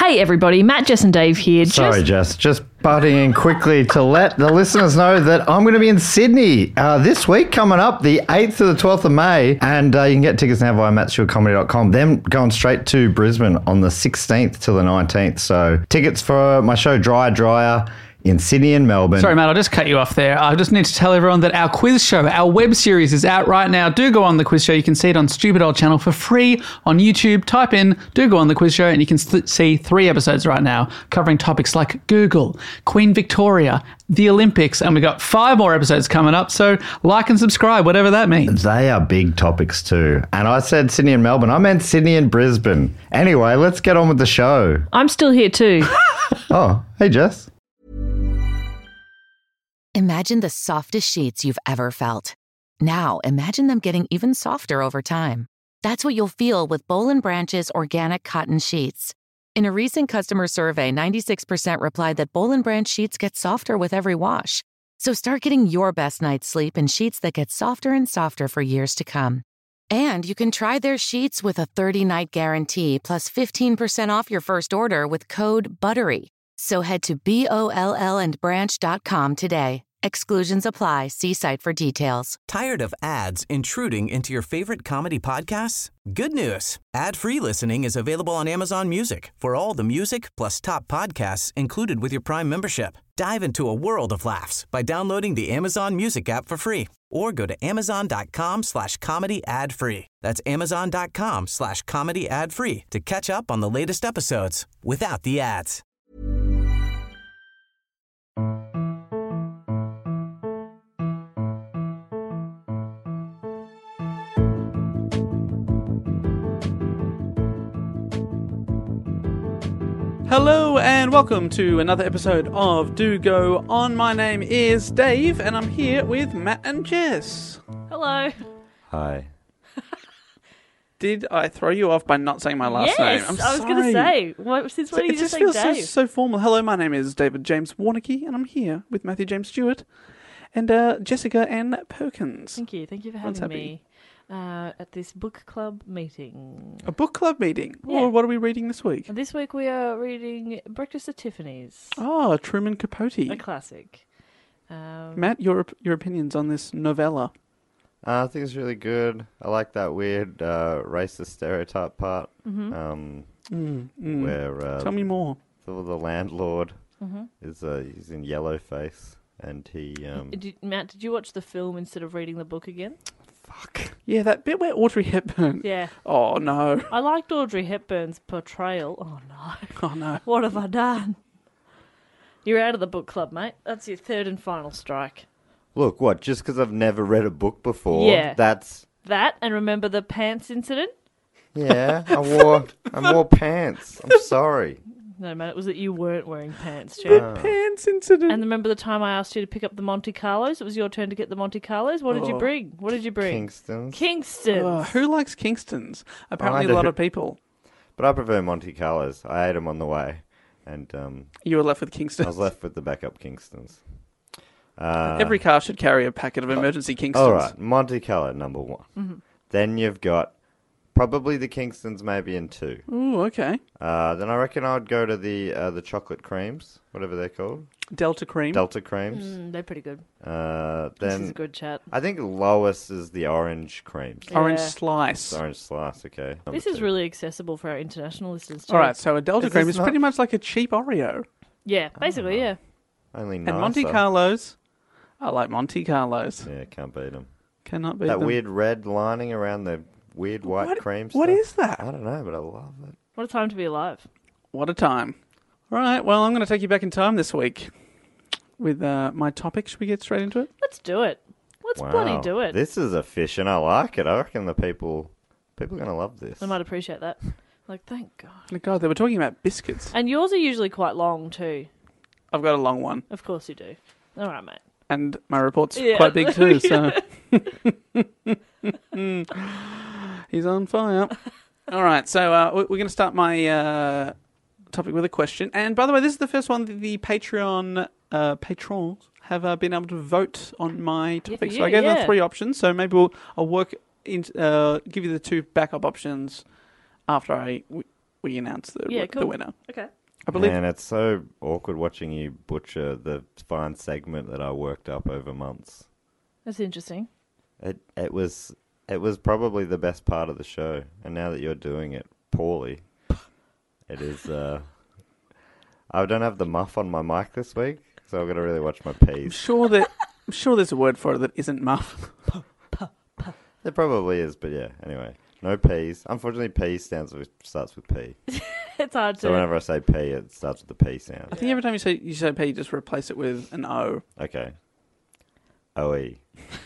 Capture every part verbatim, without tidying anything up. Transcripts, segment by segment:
Hey everybody, Matt, Jess and Dave here. Sorry, Jess, just butting in quickly to let the listeners know that I'm going to be in Sydney uh, this week coming up, the eighth to the twelfth of May, and uh, you can get tickets now via matt stewart comedy dot com. Then going straight to Brisbane on the sixteenth to the nineteenth. So tickets for my show Dryer Dryer in Sydney and Melbourne. Sorry, Matt, I'll just cut you off there. I just need to tell everyone that our quiz show, our web series is out right now. Do go on the quiz show. You can see it on Stupid Old Channel for free on YouTube. Type in, do go on the quiz show, and you can th- see three episodes right now covering topics like Google, Queen Victoria, the Olympics, and we've got five more episodes coming up. So like and subscribe, whatever that means. They are big topics too. And I said Sydney and Melbourne. I meant Sydney and Brisbane. Anyway, let's get on with the show. I'm still here too. Oh, hey, Jess. Imagine the softest sheets you've ever felt. Now, imagine them getting even softer over time. That's what you'll feel with Boll and Branch's organic cotton sheets. In a recent customer survey, ninety-six percent replied that Boll and Branch sheets get softer with every wash. So start getting your best night's sleep in sheets that get softer and softer for years to come. And you can try their sheets with a thirty-night guarantee plus fifteen percent off your first order with code BUTTERY. So head to B O L L and branch dot com today. Exclusions apply. See site for details. Tired of ads intruding into your favorite comedy podcasts? Good news. Ad-free listening is available on Amazon Music for all the music plus top podcasts included with your Prime membership. Dive into a world of laughs by downloading the Amazon Music app for free or go to amazon.com slash comedy ad free. That's amazon.com slash comedy ad free to catch up on the latest episodes without the ads. Hello and welcome to another episode of Do Go On. My name is Dave and I'm here with Matt and Jess. Hello. Hi. Did I throw you off by not saying my last yes, name? I'm I was sorry. going to say. What, since when it did you just say feels Dave? so, so formal. Hello, my name is David James Warnicky and I'm here with Matthew James Stewart and uh, Jessica Ann Perkins. Thank you. Thank you for Everyone's having happy. me uh, at this book club meeting. A book club meeting? Yeah. Or what are we reading this week? And this week we are reading Breakfast at Tiffany's. Oh, Truman Capote. A classic. Um, Matt, your your opinions on this novella? Uh, I think it's really good. I like that weird uh, racist stereotype part mm-hmm. um, Mm, mm. where uh, Tell me more. the, the landlord mm-hmm. is uh, he's in yellow face and he... Um, did, Matt, did you watch the film instead of reading the book again? fuck. Yeah, that bit where Audrey Hepburn. Yeah. Oh, no. I liked Audrey Hepburn's portrayal. Oh, no. Oh, no. What have I done? You're out of the book club, mate. That's your third and final strike. Look, what, just because I've never read a book before, Yeah. that's... That, and remember the pants incident? Yeah, I wore I wore pants. I'm sorry. No, man, it was that you weren't wearing pants, The Chad. pants incident. And remember the time I asked you to pick up the Monte Carlos? It was your turn to get the Monte Carlos. What did you Oh. bring? What did you bring? Kingston's. Kingston. Oh, who likes Kingstons? Apparently I a lot do. of people. But I prefer Monte Carlos. I ate them on the way. And um, You were left with I Kingstons. was left with the backup Kingstons. Uh, Every car should carry a packet of emergency Kingstons. All right, Monte Carlo, number one. Mm-hmm. Then you've got probably the Kingstons maybe in two. Ooh, okay. Uh, then I reckon I would go to the uh, the chocolate creams, whatever they're called. Delta cream. Delta creams. Mm, they're pretty good. Uh, This is then a good chat. I think lowest is the orange creams. Orange Yeah. slice. The orange slice, okay. Number This is two. really accessible for our international listeners, too. All right, so a Delta Is cream this is not- pretty much like a cheap Oreo. Yeah, basically, yeah. only And nicer. Monte Carlos, I like Monte Carlos. Yeah, can't beat them. Cannot beat That them. weird red lining around the weird white What- cream What stuff. is that? I don't know, but I love it. What a time to be alive. What a time. All right, well, I'm going to take you back in time this week with uh, my topic. Should we get straight into it? Let's do it. Let's Wow. bloody do it. This is efficient. I like it. I reckon the people people are going to love this. I might appreciate that. Like, thank God. Oh, God, they were talking about biscuits. And yours are usually quite long, too. I've got a long one, Of course you do. All right, mate. and my report's Yeah. quite big too, so... He's on fire. All right, so uh, we- we're going to start my uh, topic with a question. And by the way, this is the first one that the Patreon uh, patrons have uh, been able to vote on my for topic. so you, I gave yeah. them three options. So maybe we'll I'll work in, uh, give you the two backup options after I we, we announce the, Yeah, the cool. winner. Okay. I believe. Man, it's so awkward watching you butcher the fine segment that I worked up over months. That's interesting. It it was it was probably the best part of the show, and now that you're doing it poorly, it is. Uh, I don't have the muff on my mic this week, so I've got to really watch my I'm P's. sure that I'm sure there's a word for it that isn't muff. There probably is, but yeah. Anyway, no P's. Unfortunately, P stands with starts with P. It's hard to. So whenever I say P, it starts with the P sound. I think every time you say you say P, you just replace it with an O. Okay. O E.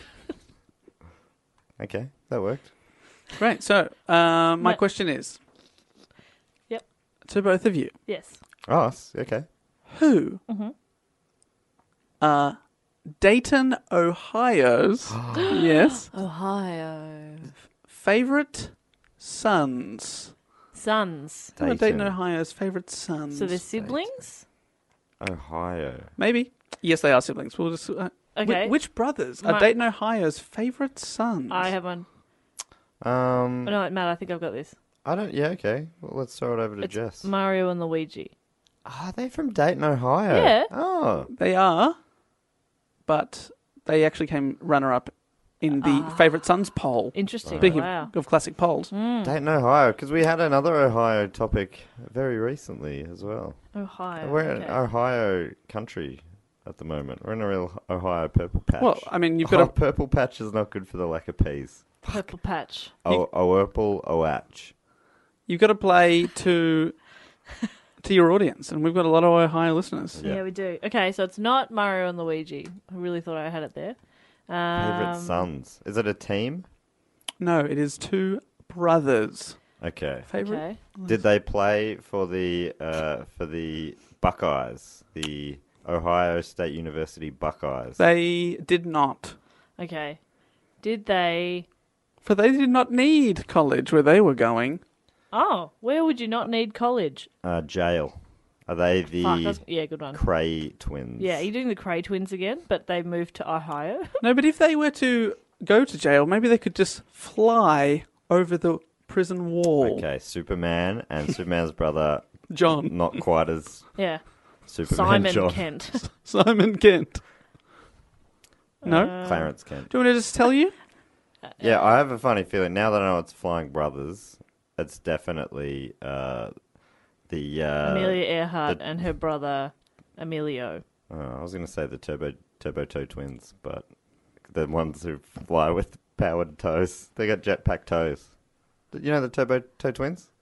Okay, that worked. Great. So um, my No. question is, Yep. to both of you, Yes. Oh, s- okay. who Mhm. are Dayton, Ohio's yes Ohio. favorite sons? Sons. Who are Dayton, Dayton. Ohio's favorite sons? So they're siblings? Ohio. Maybe. Yes, they are siblings. We'll just, uh, whi- Okay. which brothers are My- Dayton, Ohio's favorite sons? I have one. Um, Oh, no, Matt, I think I've got this. I don't. Yeah, okay. Well, let's throw it over to It's Jess. Mario and Luigi. Are they from Dayton, Ohio? Yeah. Oh, They are, but they actually came runner-up in the Ah. favorite sons poll. Interesting. Speaking Wow. of, of classic polls, Dayton, Ohio. Because we had another Ohio topic very recently as well. Ohio. We're okay. in Ohio country at the moment. We're in a real Ohio purple patch. well, I mean, you've oh, got a purple patch is not good for the lack of peas. Purple patch. Oh, purple oatch. you've got to play to to your audience, and we've got a lot of Ohio listeners. Yeah. Yeah. we do. Okay, so it's not Mario and Luigi. I really thought I had it there. Um, Favorite sons. Is it a team? No, it is two brothers. Okay. Favorite. Okay. Did they play for the uh, for the Buckeyes, the Ohio State University Buckeyes? They did not, Okay. Did they... for they did not need college where they were going. Oh, where would you not need college? Uh, jail. Are they the Fuck, that's... Yeah, good one. Cray twins? Yeah, you're doing the Cray twins again, but they moved to Ohio. No, but if they were to go to jail, maybe they could just fly over the prison wall. Okay, Superman and Superman's brother. John. Not quite as Yeah. Superman. Simon John. Kent. Simon Kent. No? Uh, Clarence Kent. Do you want me to just tell you? Yeah, I have a funny feeling now that I know it's Flying Brothers. It's definitely uh, the. Uh, Amelia Earhart the- and her brother Emilio. Uh, I was going to say the Turbo Turbo Toe twins, but the ones who fly with powered toes. They got jetpack toes. You know the Turbo Toe twins?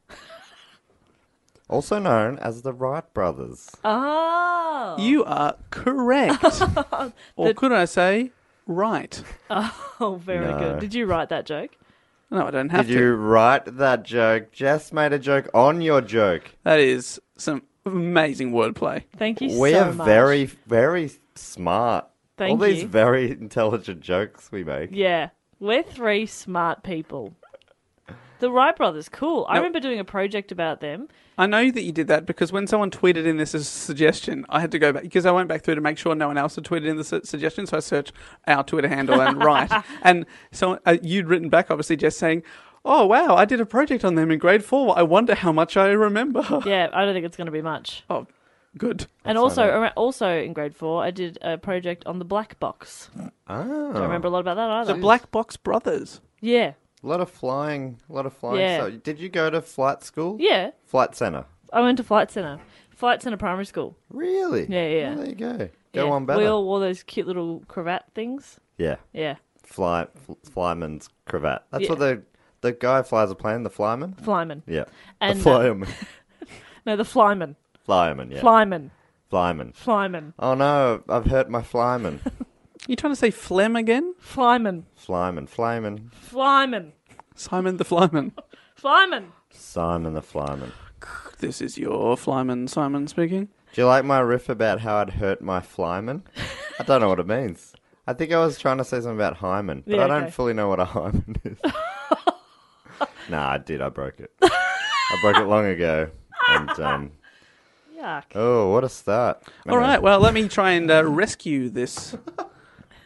Also known as the Wright brothers. Oh! You are correct. Or could I say, right? Oh, very No. good. Did you write that joke? No, I don't have Did to. you write that joke? Jess made a joke on your joke. That is some amazing wordplay. Thank you we so are much. very, very smart. Thank All these you. very intelligent jokes we make. Yeah. We're three smart people. The Wright brothers, cool. I Now- remember doing a project about them. I know that you did that because when someone tweeted in this as a suggestion, I had to go back because I went back through to make sure no one else had tweeted in the su- suggestion. So I searched our Twitter handle and right, and so uh, you'd written back, obviously, just saying, "Oh wow, I did a project on them in grade four. I wonder how much I remember." Yeah, I don't think it's going to be much. Oh, good. And also, ar- also in grade four, I did a project on the Black Box. Oh. Don't remember a lot about that either. The Black Box Brothers. Yeah, A lot of flying. A lot of flying. Yeah. So, did you go to flight school? yeah. Flight center. I went to Flight Centre. Flight Centre Primary School. Really? Yeah, yeah. Oh, there you go. Go yeah. on better. We all wore those cute little cravat things. Yeah. Yeah, Fly, fl- flyman's cravat. That's Yeah. what the the guy flies a plane, the flyman? flyman. Yeah. And, the flyman. No, the flyman. flyman, yeah. Flyman. flyman. Flyman. Oh no, I've hurt my flyman. You trying to say phlegm again? Flyman. flyman, flyman. Flyman. Simon the Flyman. Flyman. Simon the flyman. This is your Flyman Simon speaking. Do you like my riff about how I'd hurt my flyman? I don't know what it means. I think I was trying to say something about hymen, but Yeah, I don't okay. fully know what a hymen is. Nah, I did. I broke it. I broke it long ago. And, um, Yuck. oh, what a start. All right, well, let me try and uh, rescue this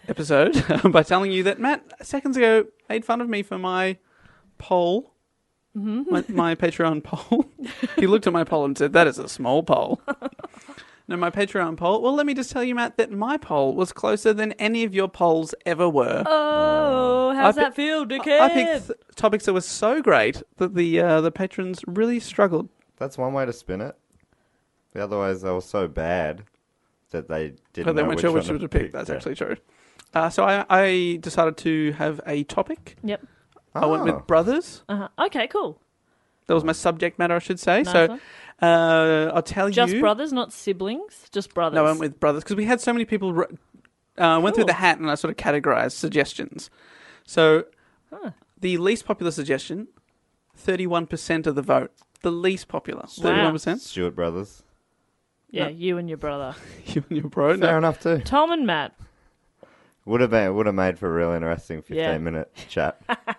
episode by telling you that Matt, seconds ago, made fun of me for my poll Mm-hmm. My, my Patreon poll. He looked at my poll and said, that is a small poll. No, my Patreon poll. Well, let me just tell you, Matt, that my poll was closer than any of your polls ever were. Oh, how's I that pi- feel, dickhead? I picked th- topics that were so great that the uh, the patrons really struggled. That's one way to spin it. Otherwise, they were so bad that they didn't But they know weren't which sure one which to one to pick. pick. That's Yeah. actually true. Uh, so I, I decided to have a topic. Yep. I went Oh. with brothers. Uh-huh. Okay, cool. That was my subject matter, I should say. Nice so one. uh, I'll tell Just you. brothers, not siblings. Just brothers. No, I went with brothers because we had so many people. Re- uh, went through Cool. the hat and I sort of categorized suggestions. So Huh. the least popular suggestion, thirty-one percent of the vote. The least popular, thirty-one percent. Stewart Brothers. Yeah, No. you and your brother. You and your bro. Fair No. enough too. Tom and Matt. Would have been would have made for a real interesting fifteen Yeah. minute chat.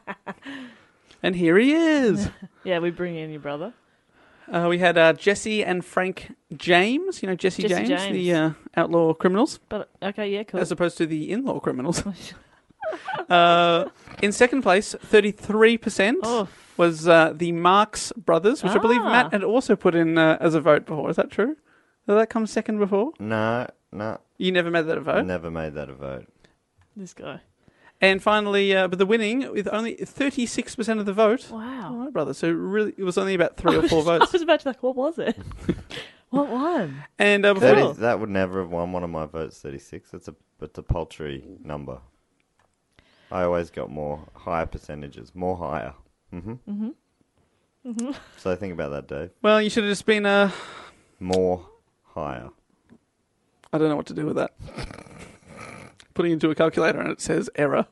And here he is. Yeah, we bring in your brother. Uh, we had uh, Jesse and Frank James. You know Jesse, Jesse James, James. the uh, outlaw criminals, But okay, yeah, cool. as opposed to the in-law criminals. uh, in second place, thirty-three percent Oh. was uh, the Marx brothers, which I believe Ah. Matt had also put in uh, as a vote before. Is that true? Did that come second before? No, no. You never made that a vote? Never made that a vote. This guy. And finally, uh, but the winning with only thirty-six percent of the vote. All Wow. right, brother. So really, it was only about three or four I votes. was about to be like, what was it? What one? And uh, before, thirty, Cool. that would never have won one of my votes. Thirty-six. That's a it's a paltry number. I always got more higher percentages, more higher. Mm-hmm. Mm-hmm. Mm-hmm. So think about that, Dave. well, you should have just been. Uh, More higher. I don't know what to do with that. Putting it into a calculator and it says error.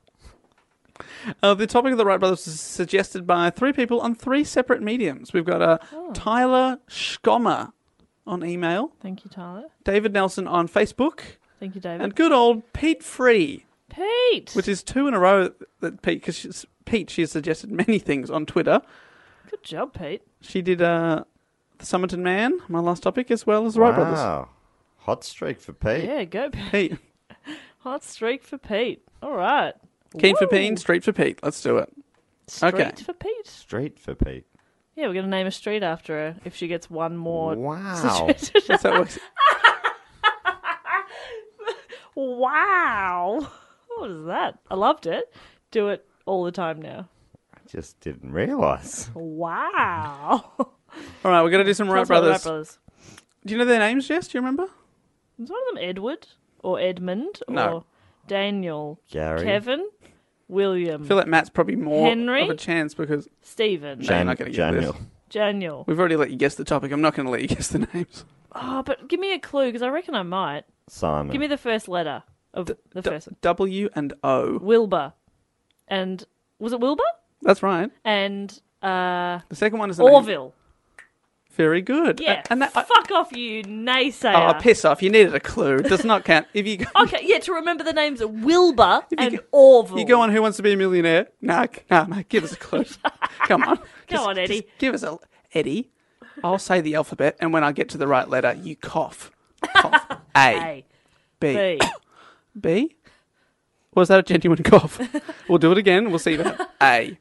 Uh, the topic of the Wright Brothers is suggested by three people on three separate mediums. We've got uh, Oh. Tyler Schkommer on email, Thank you, Tyler. David Nelson on Facebook, Thank you, David. and good old Pete Free, Pete. which is two in a row that Pete, because Pete, she has suggested many things on Twitter. Good job, Pete. She did uh, the Somerton Man, my last topic, as well as the Wright Brothers. Wow. Hot streak for Pete. Yeah, go Pete. Pete. Hot streak for Pete. All right. Keen for Woo. Peen, street for Pete. Let's do it. Street Okay. for Pete. Street for Pete. Yeah, we're going to name a street after her if she gets one more. Wow. That's how it works. Wow. What is that? I loved it. Do it all the time now. I just didn't realise. Wow. All right, we're going to do some Tell Wright us about the Brothers. Wright Brothers. Do you know their names, Jess? Do you remember? Is one of them Edward or Edmund No. or Daniel? Gary. Kevin? William? I feel like Matt's probably more Henry? of a chance because Stephen? No, you're Jan- not gonna get Daniel. this. Daniel? we've already let you guess the topic. I'm not going to let you guess the names. Oh, but give me a clue because I reckon I might. Simon. Give me the first letter of the D- first one. W and O. Wilbur. And was it Wilbur? That's right. And uh, The second one is the name. Orville. Very good. Yeah. A- And that. I- Fuck off, you naysayer. oh, piss off! You needed a clue. It does not count. If you go, Okay, yeah, to remember the names of Wilbur you and go- Orville. you go on Who Wants to Be a Millionaire? Nah, c- nah, mate. Give us a clue. Come on. Just- on, Eddie. just give us a Eddie. I'll say the alphabet, and when I get to the right letter, you cough. Cough. A. A, B. B. B? Was that a genuine cough? We'll do it again. We'll see that. A.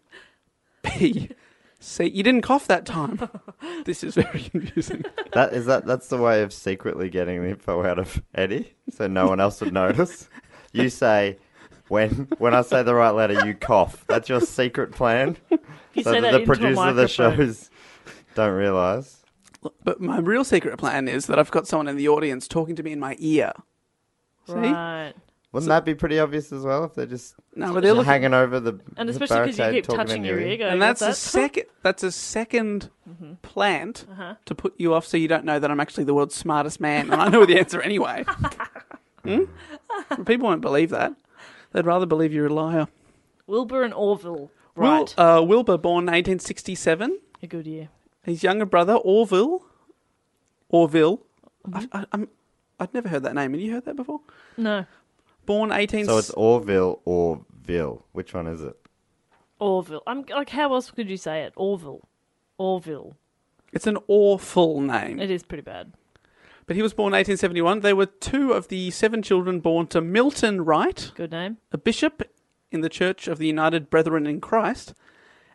B. C. You didn't cough that time. This is very confusing. That is that. That's the way of secretly getting the info out of Eddie, so no one else would notice. You say when when I say the right letter, you cough. That's your secret plan, You so say that that the into a producer of the microphone. shows don't realise. But my real secret plan is that I've got someone in the audience talking to me in my ear. See? Right. Wouldn't that be pretty obvious as well if they're just No, but they're looking. hanging over the And the especially because you barricade keep talking touching in your ear. Going, And that's a "What's that?" second. That's a second plant Uh-huh. to put you off, so you don't know that I'm actually the world's smartest man, and I know the answer anyway. Hmm? People won't believe that. They'd rather believe you're a liar. Wilbur and Orville. Right. Wil, uh, Wilbur, born eighteen sixty-seven. A good year. His younger brother, Orville. Orville. Mm-hmm. I, I, I'm, I'd never heard that name. Have you heard that before? No. Born eighteen. So it's Orville or Ville. Which one is it? Orville. I'm like, how else could you say it? Orville. Orville. It's an awful name. It is pretty bad. But he was born eighteen seventy-one. They were two of the seven children born to Milton Wright, Good name. a bishop in the Church of the United Brethren in Christ,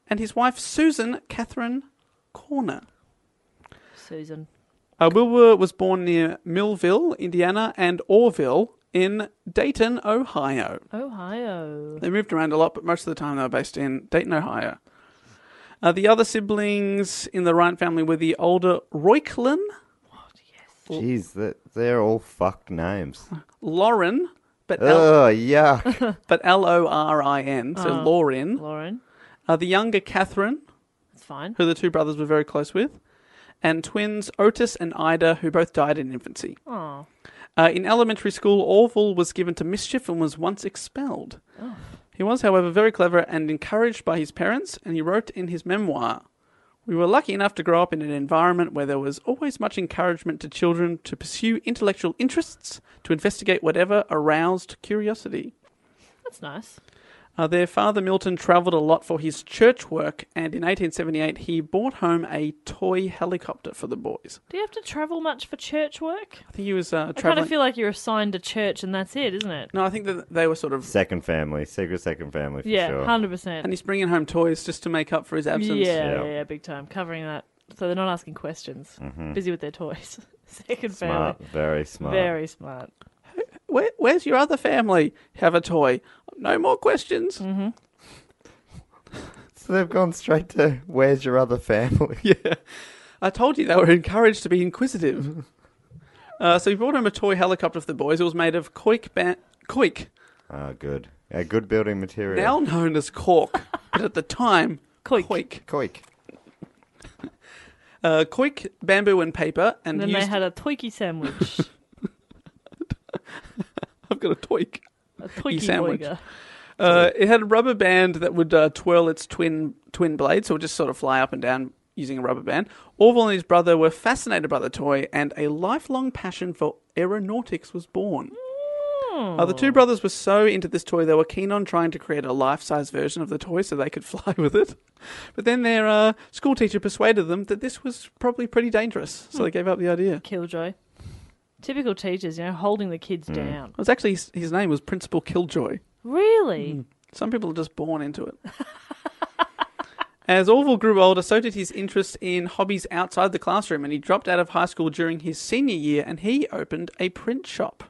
and his wife Susan Catherine Corner. Susan. Uh, Wilbur was born near Millville, Indiana, and Orville in Dayton, Ohio. Ohio. They moved around a lot, but most of the time they were based in Dayton, Ohio. Uh, the other siblings in the Ryan family were the older Roiklin, Jeez, that they're all fucked names. Lauren, but L- Oh, yuck. but L O R I N, so Oh. Lauren. Lauren. Uh, the younger Catherine, That's fine. who the two brothers were very close with, and twins Otis and Ida, who both died in infancy. Oh. Uh, in elementary school, Orville was given to mischief and was once expelled. Oh. He was, however, very clever and encouraged by his parents, and he wrote in his memoir, "We were lucky enough to grow up in an environment where there was always much encouragement to children to pursue intellectual interests, to investigate whatever aroused curiosity." That's nice. Uh, their father, Milton, travelled a lot for his church work, and in eighteen seventy-eight he bought home a toy helicopter for the boys. Do you have to travel much for church work? I think he was uh, I kind travelling... of feel like you're assigned to church and that's it, isn't it? No, I think that they were sort of... Second family. Secret second family for Yeah, sure. one hundred percent. And he's bringing home toys just to make up for his absence. Yeah, Yeah. yeah, yeah, big time. Covering that. So they're not asking questions. Busy with their toys. Second Smart. family. Very smart. Very smart. Where, where's your other family? Have a toy. No more questions. Mm-hmm. So they've gone straight to, where's your other family? Yeah. I told you they were encouraged to be inquisitive. uh, so he brought home a toy helicopter for the boys. It was made of Koik, ba- Koik Oh, good. A good building material. now known as cork, but at the time, Koik. Koik. Koik. Uh, Koik, bamboo and paper. And And then he they used- had a Twiki sandwich. I've got a Toik. A Twiki sandwich. boiger. Uh, it had a rubber band that would uh, twirl its twin twin blades, so it would just sort of fly up and down using a rubber band. Orville and his brother were fascinated by the toy, and a lifelong passion for aeronautics was born. Uh, the two brothers were so into this toy, they were keen on trying to create a life-size version of the toy so they could fly with it. But then their uh, school teacher persuaded them that this was probably pretty dangerous, so they gave up the idea. Killjoy. Typical teachers, you know, holding the kids down. It was actually, his, his name was Principal Killjoy. Really? Some people are just born into it. As Orville grew older, so did his interest in hobbies outside the classroom, and he dropped out of high school during his senior year, and he opened a print shop.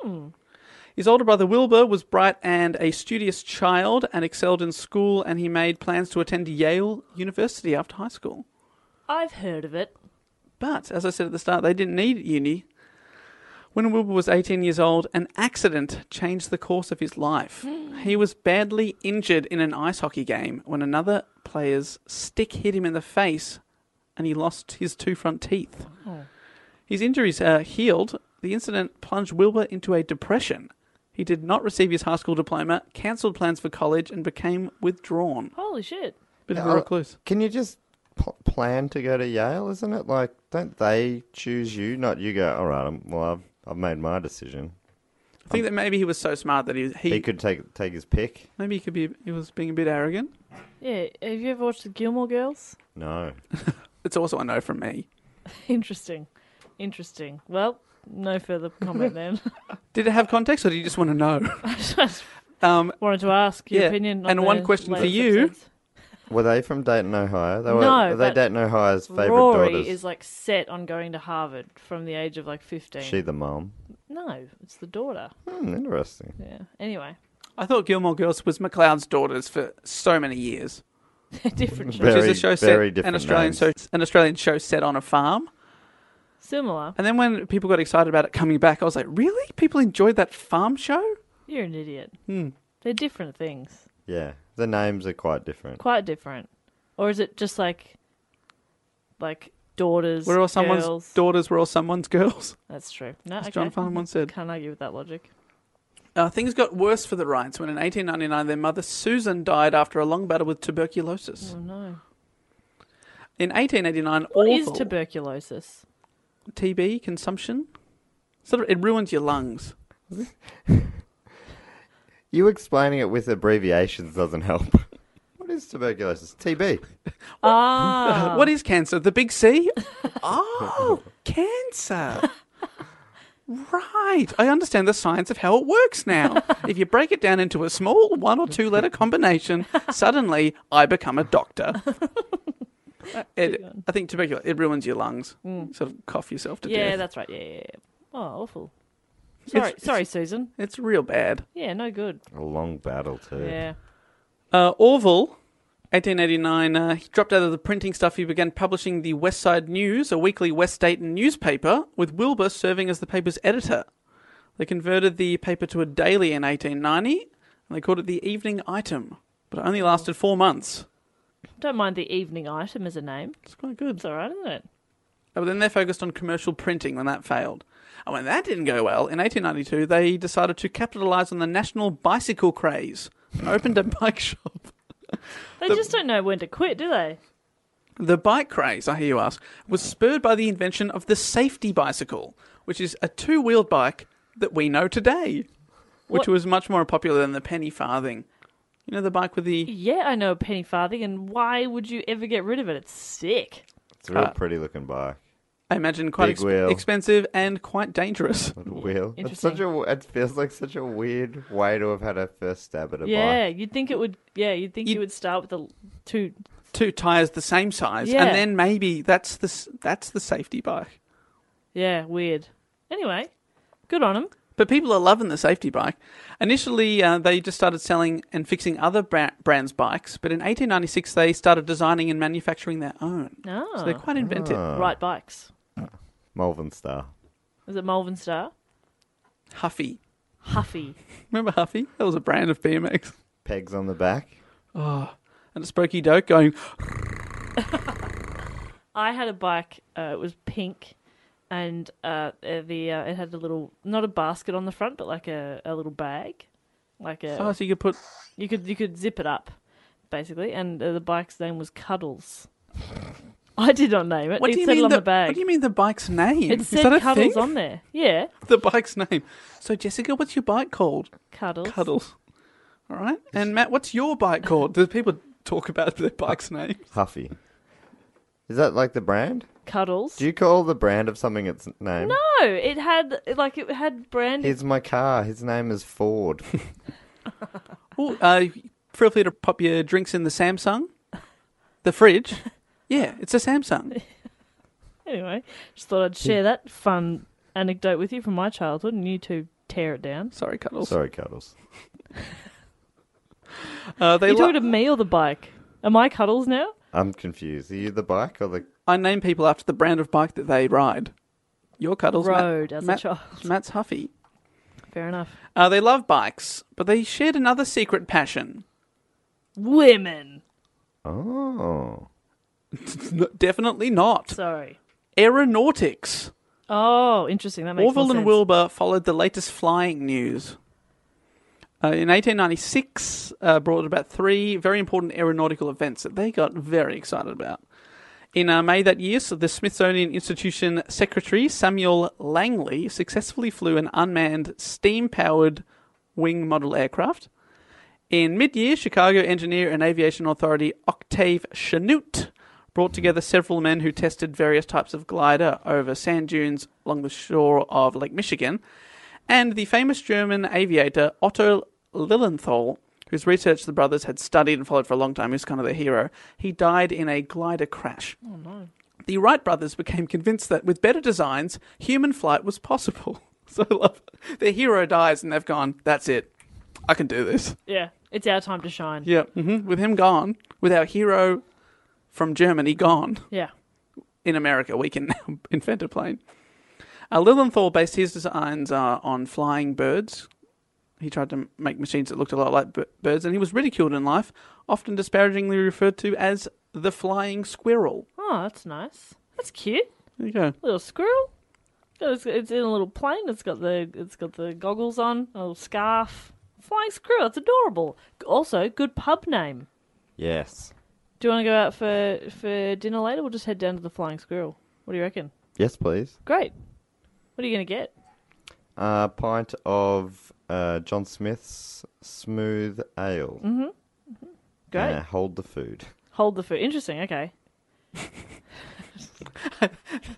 His older brother Wilbur was bright and a studious child and excelled in school, and he made plans to attend Yale University after high school. I've heard of it. But, as I said at the start, they didn't need uni. When Wilbur was eighteen years old, an accident changed the course of his life. He was badly injured in an ice hockey game when another player's stick hit him in the face and he lost his two front teeth. Oh. His injuries uh, healed. The incident plunged Wilbur into a depression. He did not receive his high school diploma, cancelled plans for college, and became withdrawn. Holy shit. Bit of Yeah, a I- recluse. Can you just pl- plan to go to Yale, isn't it? Like, don't they choose you, not you go, all right, I'm, well, I've, I've made my decision. I think that maybe he was so smart that he, he, He could take take his pick. maybe he could be he was being a bit arrogant. Yeah, have you ever watched the Gilmore Girls? No. It's also a no from me. Interesting. Interesting. Well, no further comment then. Did it have context, or do you just want to know? I just Um, wanted to ask your Yeah, opinion on and one the question for latest you. episodes. Were they from Dayton, Ohio? They were, No, were they but Dayton, Ohio's favourite Rory daughters? is like set on going to Harvard from the age of like fifteen. She the mom. No, it's the daughter. Hmm, interesting. Yeah. Anyway, I thought Gilmore Girls was McLeod's daughters for so many years. different show. Very, Which is a show set very an different Australian names. show, an Australian show set on a farm. Similar. And then when people got excited about it coming back, I was like, really? People enjoyed that farm show? You're an idiot. Hmm. They're different things. Yeah, the names are quite different. Quite different. Or is it just like, like daughters, Were all someone's girls? daughters were all someone's girls? That's true. No, As okay. John Farnham once said. Can't argue with that logic. Uh, things got worse for the Wrights when in eighteen ninety-nine their mother Susan died after a long battle with tuberculosis. Oh no. In eighteen eighty-nine, What is Orville- tuberculosis? T B, consumption? Sort of, it ruins your lungs. You explaining it with abbreviations doesn't help. What is tuberculosis? T B. Ah. What is cancer? The big C? Oh, cancer. Right. I understand the science of how it works now. If you break it down into a small one or two letter combination, suddenly I become a doctor. Uh, it, I think tuberculosis, it ruins your lungs. Mm. Sort of cough yourself to yeah, death. that's right. Yeah, yeah, yeah. Oh, awful. Sorry, It's- sorry, it's- Susan. It's real bad. Yeah, no good. A long battle too. Yeah. Uh, Orville, eighteen eighty-nine, uh, he dropped out of the printing stuff. He began publishing the West Side News, a weekly West Dayton newspaper, with Wilbur serving as the paper's editor. They converted the paper to a daily in eighteen ninety, and they called it the Evening Item, but it only lasted four months. Don't mind the evening item as a name. It's quite good. It's all right, isn't it? But then they focused on commercial printing when that failed. And when that didn't go well, in eighteen ninety-two, they decided to capitalise on the national bicycle craze and opened a bike shop. They The- just don't know when to quit, do they? The bike craze, I hear you ask, was spurred by the invention of the safety bicycle, which is a two-wheeled bike that we know today, which What? was much more popular than the penny farthing. You know the bike with the... Yeah, I know a penny farthing, and why would you ever get rid of it? It's sick. It's a real Uh, pretty looking bike. I imagine quite Big exp- wheel. expensive and quite dangerous. What a wheel. It's Interesting. such a. It feels like such a weird way to have had a first stab at a Yeah, bike. you'd think it would. Yeah, you'd think You- you would start with the two. Two tyres the same size, Yeah. and then maybe that's the s- that's the safety bike. Yeah, weird. Anyway, good on them. But people are loving the safety bike. Initially, uh, they just started selling and fixing other bra- brands' bikes, but in eighteen ninety-six, they started designing and manufacturing their own. Oh, So they're quite inventive. Ah. right bikes. Malvern Star. Is it Malvern Star? Huffy. Huffy. Remember Huffy? That was a brand of B M X. Pegs on the back. Oh, and a Spokey Doke going, I had a bike. Uh, it was pink, and uh, uh, the uh, it had a little, not a basket on the front, but like a, a little bag, like a. oh, so you could put... You could you could zip it up, basically, and uh, the bike's name was Cuddles. I did not name it. What it do you said mean it on the, the bag. What do you mean the bike's name? It Is said that a Cuddles thing? on there. Yeah, The bike's name. So, Jessica, what's your bike called? Cuddles. Cuddles. All right. And, Matt, what's your bike called? Do people talk about their bike's name? Huffy. Is that like the brand? Cuddles. Do you call the brand of something its name? No, it had like it had brand. Here's my car. His name is Ford. Oh, uh, feel free to pop your drinks in the Samsung. The fridge. Yeah, it's a Samsung. Anyway, just thought I'd share that fun anecdote with you from my childhood, and you two tear it down. Sorry, Cuddles. Sorry, Cuddles. Uh, they Are you lo- talking to me or the bike? Am I Cuddles now? I'm confused. Are you the bike or the... I name people after the brand of bike that they ride. Your Cuddles. Matt- Road as a Matt- child. Matt's Huffy. Fair enough. Uh, they love bikes, but they shared another secret passion. Women. Oh. N- Definitely not. Sorry. Aeronautics. Oh, interesting. That makes Orville more and sense. Wilbur followed the latest flying news. Uh, in eighteen ninety-six, uh, brought about three very important aeronautical events that they got very excited about. In uh, May that year, so the Smithsonian Institution Secretary Samuel Langley successfully flew an unmanned steam-powered wing model aircraft. In mid-year, Chicago engineer and aviation authority Octave Chanute brought together several men who tested various types of glider over sand dunes along the shore of Lake Michigan. And the famous German aviator Otto Lilienthal, whose research the brothers had studied and followed for a long time, who's kind of their hero, he died in a glider crash. Oh, no. The Wright brothers became convinced that with better designs, human flight was possible. So I love it. Their hero dies and they've gone, that's it. I can do this. Yeah, it's our time to shine. Yeah, hmm with him gone, with our hero from Germany gone, Yeah. in America, we can now invent a plane. Uh, Lilienthal based his designs uh, on flying birds. He tried to make machines that looked a lot like b- birds, and he was ridiculed in life, often disparagingly referred to as the flying squirrel. Oh, that's nice. That's cute. There you go. Little squirrel. It's, it's in a little plane. It's got the it's got the goggles on. A little scarf. Flying squirrel. It's adorable. Also, good pub name. Yes. Do you want to go out for for dinner later? We'll just head down to the Flying Squirrel. What do you reckon? Yes, please. Great. What are you going to get? A uh, pint of uh, John Smith's Smooth Ale. Mm-hmm. mm-hmm. Great. Uh, hold the food. Hold the food. Interesting. Okay.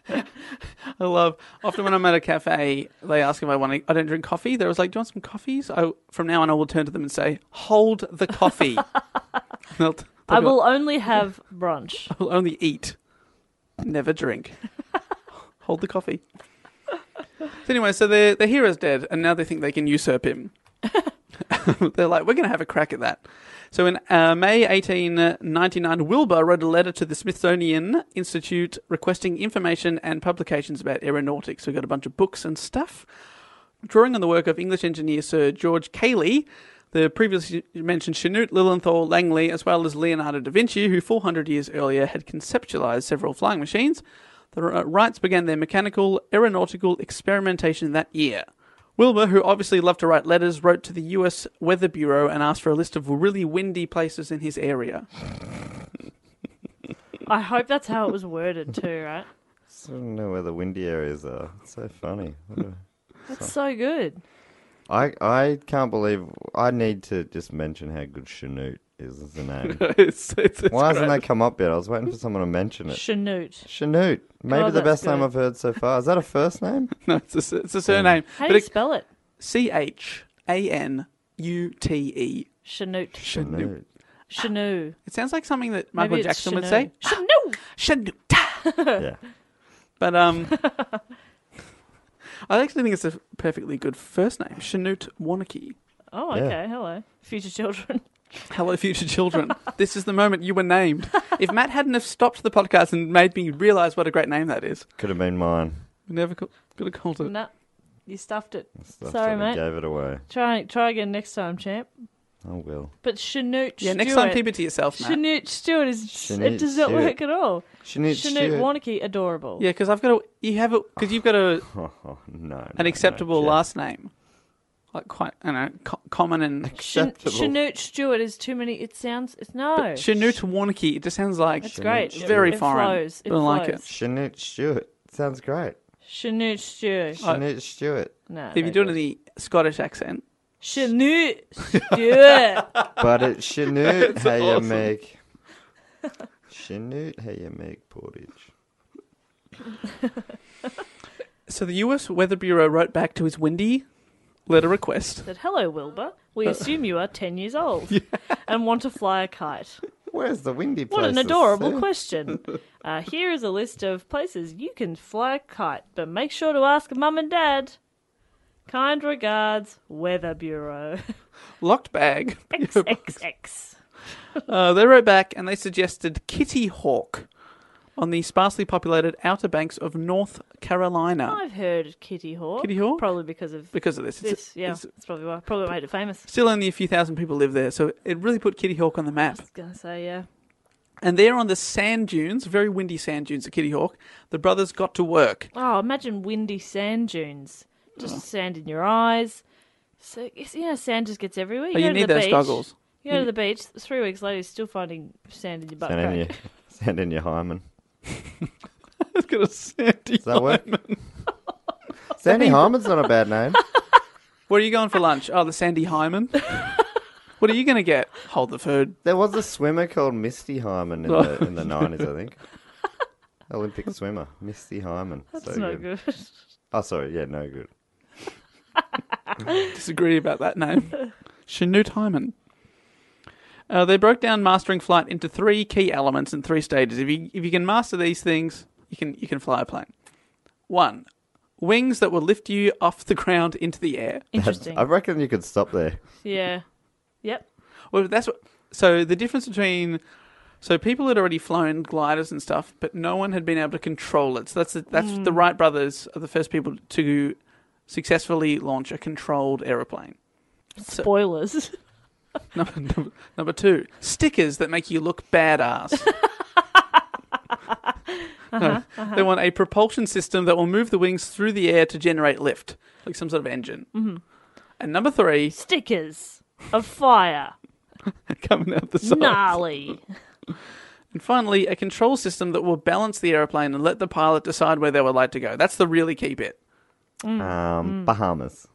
I love, often when I'm at a cafe, they ask if I want to, I don't drink coffee. They're always like, do you want some coffees? I, from now on, I will turn to them and say, hold the coffee. They'll, they'll I be will like, only have brunch. I will only eat, never drink. Hold the coffee. So anyway, so their, their hero's dead, and now they think they can usurp him. They're like, we're going to have a crack at that. So in uh, May eighteen ninety-nine, Wilbur wrote a letter to the Smithsonian Institute requesting information and publications about aeronautics. We got a bunch of books and stuff. Drawing on the work of English engineer Sir George Cayley, the previously mentioned Chanute, Lilienthal, Langley, as well as Leonardo da Vinci, who four hundred years earlier had conceptualized several flying machines, the Wrights began their mechanical aeronautical experimentation that year. Wilbur, who obviously loved to write letters, wrote to the U S Weather Bureau and asked for a list of really windy places in his area. I hope that's how it was worded too, right? I don't know where the windy areas are. It's so funny. What a- That's so good. I I can't believe I need to just mention how good Chanute is as a name. it's, it's, it's Why hasn't great. that come up yet? I was waiting for someone to mention it. Chanute. Chanute. Maybe Oh, the that's best name good. I've heard so far. Is that a first name? No, it's a, it's a surname. How do but you it, spell it? C H A N U T E. Chanute. Chanute. Chanu. It sounds like something that Michael Maybe it's Jackson would Chanu. say. Chanu. Chanute. Yeah. But um, I actually think it's a perfectly good first name, Chanute Warnke. Oh, Yeah. okay. Hello, future children. Hello, future children. This is the moment you were named. If Matt hadn't have stopped the podcast and made me realise what a great name that is, Could have been mine. we never could have called it. No, you stuffed it. Stuff Sorry, that mate. Gave it away. Try try again next time, champ. I will. But Chanute Yeah, Stewart. next time keep it to yourself, Matt. Chanute Stewart is Chanute it does not Stewart. work at all. Chanute Chanute Stewart. Warnke, adorable. Yeah, because I've got a you have a because you've got a Oh, oh, no, no. an acceptable no, last name, like quite I don't know co- common and Chan- acceptable. Chanute Stewart is too many. It sounds. It's no. Chanute Warnke. It just sounds like It's Chanute great. Stewart. It- very it foreign. Flows. It Don't like flows. it. Chanute Stewart. Sounds great. Chanute Stewart. Chanute Stewart. No. if you do it in the Scottish accent. Chanute Stewart. But it's Chanute how you awesome. make. Chanute how you make porridge. So the U S Weather Bureau wrote back to his windy letter request. Said, hello, Wilbur. We assume you are ten years old and want to fly a kite. Where's the windy place? What an adorable question. Uh, here is a list of places you can fly a kite, but make sure to ask Mum and Dad. Kind regards, Weather Bureau. Locked bag. triple X. Uh, they wrote back and they suggested Kitty Hawk on the sparsely populated Outer Banks of North Carolina. I've heard of Kitty Hawk. Kitty Hawk? Probably because of Because of this. It's, this. Yeah, it's that's probably why. Probably made it famous. still only a few thousand people live there, so it really put Kitty Hawk on the I map. was going to say, yeah. And there on the sand dunes, very windy sand dunes at Kitty Hawk, the brothers got to work. Oh, imagine windy sand dunes. Just sand in your eyes. So, you know, sand just gets everywhere. Oh, go you to need the those beach, goggles. You go to the beach, three weeks later, you're still finding sand in your butt Sand in your, crack. sand in your hymen. It's got a sandy. Does that work? Sandy Hyman's not a bad name. Where are you going for lunch? Oh, the Sandy Hyman. What are you going to get? Hold the food. There was a swimmer called Misty Hyman in the in the nineties, I think. Olympic swimmer, Misty Hyman. That's So not good. Oh, sorry, yeah, no good. Disagree about that name. Chanute Hyman. Uh, they broke down mastering flight into three key elements in three stages. If you if you can master these things, you can you can fly a plane. One, wings that will lift you off the ground into the air. Interesting. I reckon you could stop there. Yeah. Yep. Well, that's what. So the difference between so people had already flown gliders and stuff, but no one had been able to control it. So that's the, that's Mm. the Wright brothers are the first people to successfully launch a controlled aeroplane. So, Spoilers. number, number, number two, stickers that make you look badass. No, They want a propulsion system that will move the wings through the air to generate lift, like some sort of engine. Mm-hmm. And number three, Stickers of fire. coming out the side. Gnarly. And finally, a control system that will balance the aeroplane and let the pilot decide where they would like to go. That's the really key bit. Um, Bahamas.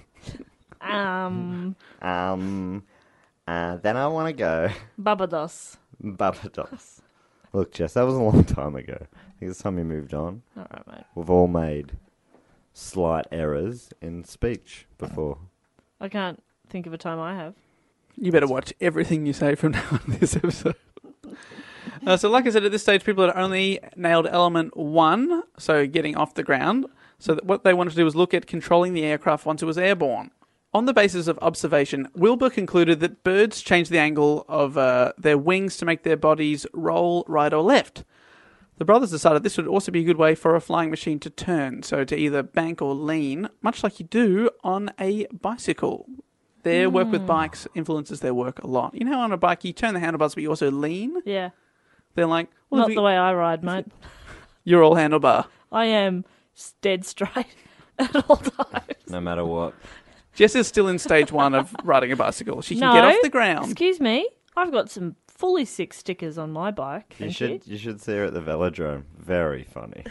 Um, Um, uh, then I want to go Barbados. Barbados. Look, Jess, that was a long time ago. think it's time you moved on. All right, mate. We've all made slight errors in speech before. I can't think of a time I have. You better watch everything you say from now on in this episode. uh, so like I said, at this stage, people had only nailed element one, so getting off the ground. So that what they wanted to do was look at controlling the aircraft once it was airborne. On the basis of observation, Wilbur concluded that birds change the angle of uh, their wings to make their bodies roll right or left. The brothers decided this would also be a good way for a flying machine to turn, so to either bank or lean, much like you do on a bicycle. Their mm. work with bikes influences their work a lot. You know how on a bike you turn the handlebars but you also lean? Yeah. They're like... Well, Not we... the way I ride, mate. You're all handlebar. I am dead straight at all times. No matter what. Jess is still in stage one of riding a bicycle. She can no, get off the ground. Excuse me. I've got some fully sick stickers on my bike. You Thank should you. you should see her at the velodrome. Very funny.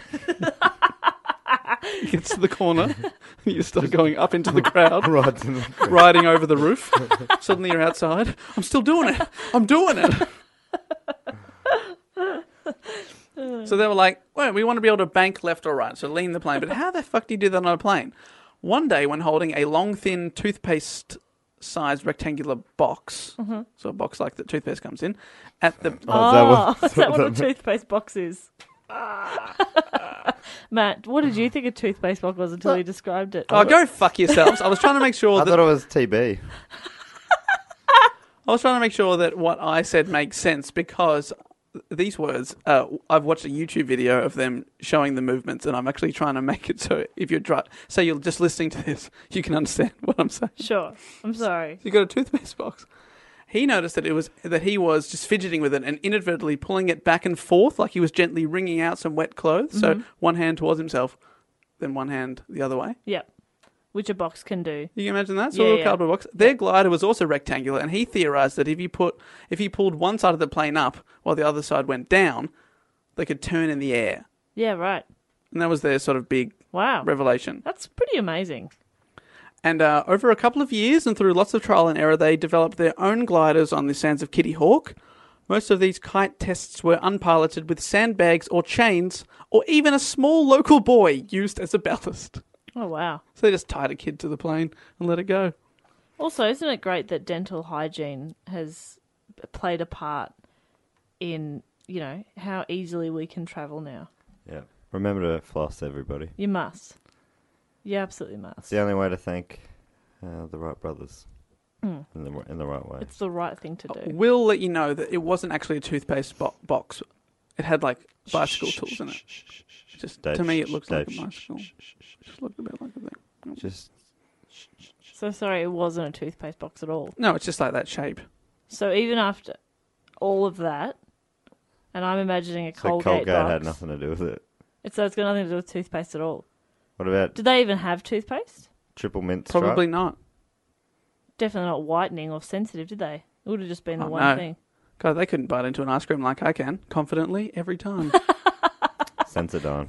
He gets to the corner. You start going up into the crowd. Right to the crowd. Riding over the roof. Suddenly you're outside. I'm still doing it. I'm doing it. So they were like, well, we want to be able to bank left or right, so lean the plane. But how the fuck do you do that on a plane? One day, when holding a long, thin, toothpaste-sized rectangular box, mm-hmm. so a box like the toothpaste comes in, at the... Oh, is that what, is that what a toothpaste box is? Matt, what did you think a toothpaste box was until you described it? Oh, go fuck yourselves. I was trying to make sure I that... thought it was T B. I was trying to make sure that what I said makes sense because these words, uh, I've watched a YouTube video of them showing the movements and I'm actually trying to make it so if you're dry, say you're just listening to this, you can understand what I'm saying. Sure. I'm sorry. So you got a toothpaste box. He noticed that it was that he was just fidgeting with it and inadvertently pulling it back and forth like he was gently wringing out some wet clothes. Mm-hmm. So one hand towards himself, then one hand the other way. Yep. Which a box can do. You can imagine that? So yeah, a little yeah. cardboard box. Their glider was also rectangular, and he theorised that if you put, if he pulled one side of the plane up while the other side went down, they could turn in the air. Yeah, right. And that was their sort of big wow. revelation. That's pretty amazing. And uh, over a couple of years and through lots of trial and error, they developed their own gliders on the sands of Kitty Hawk. Most of these kite tests were unpiloted with sandbags or chains, or even a small local buoy used as a ballast. Oh, wow. So they just tied a kid to the plane and let it go. Also, isn't it great that dental hygiene has played a part in, you know, how easily we can travel now? Yeah. Remember to floss, everybody. You must. You absolutely must. It's the only way to thank uh, the Wright brothers mm. in the in the right way. It's the right thing to do. We'll let you know that it wasn't actually a toothpaste bo- box. It had, like, bicycle shh, tools shh, in it. Shh, shh, shh, Just Dave, to me, it looks Dave, like a bicycle. Shh, shh, shh, Just looked a bit like a thing. Just. So sorry, it wasn't a toothpaste box at all. No, it's just like that shape. So even after all of that, and I'm imagining a so Colgate, Colgate box, had nothing to do with it. It's, so it's got nothing to do with toothpaste at all. What about? Did they even have toothpaste? Triple mint stripe? Probably not. Definitely not whitening or sensitive, did they? It would have just been the oh, one no. thing. God, they couldn't bite into an ice cream like I can, confidently, every time. Sensodyne.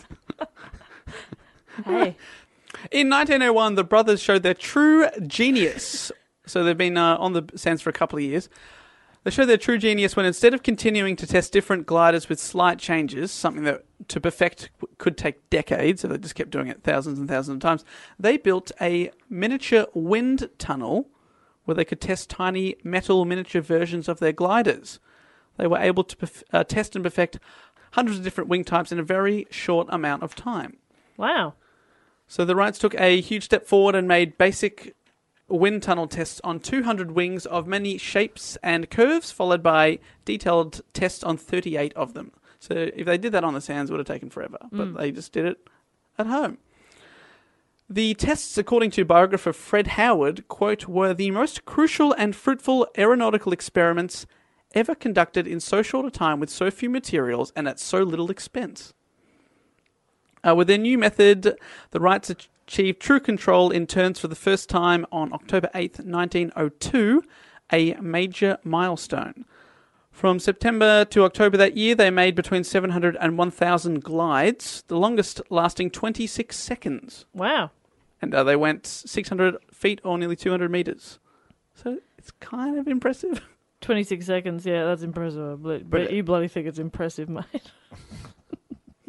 Hey. In nineteen oh one, the brothers showed their true genius. So they've been uh, on the sands for a couple of years. They showed their true genius when instead of continuing to test different gliders with slight changes, something that to perfect could take decades, if they just kept doing it thousands and thousands of times, they built a miniature wind tunnel where they could test tiny metal miniature versions of their gliders. They were able to perf- uh, test and perfect hundreds of different wing types in a very short amount of time. Wow. So the Wrights took a huge step forward and made basic wind tunnel tests on two hundred wings of many shapes and curves, followed by detailed tests on thirty-eight of them. So if they did that on the sands, it would have taken forever, but Mm. they just did it at home. The tests, according to biographer Fred Howard, quote, were the most crucial and fruitful aeronautical experiments ever conducted in so short a time with so few materials and at so little expense. Uh, with their new method, the Wrights achieved true control in turns for the first time on October eighth, nineteen oh two, a major milestone. From September to October that year, they made between seven hundred and one thousand glides, the longest lasting twenty-six seconds. Wow. And uh, they went six hundred feet or nearly two hundred metres. So it's kind of impressive. twenty-six seconds, yeah, that's impressive. But, but But- you bloody think it's impressive, mate.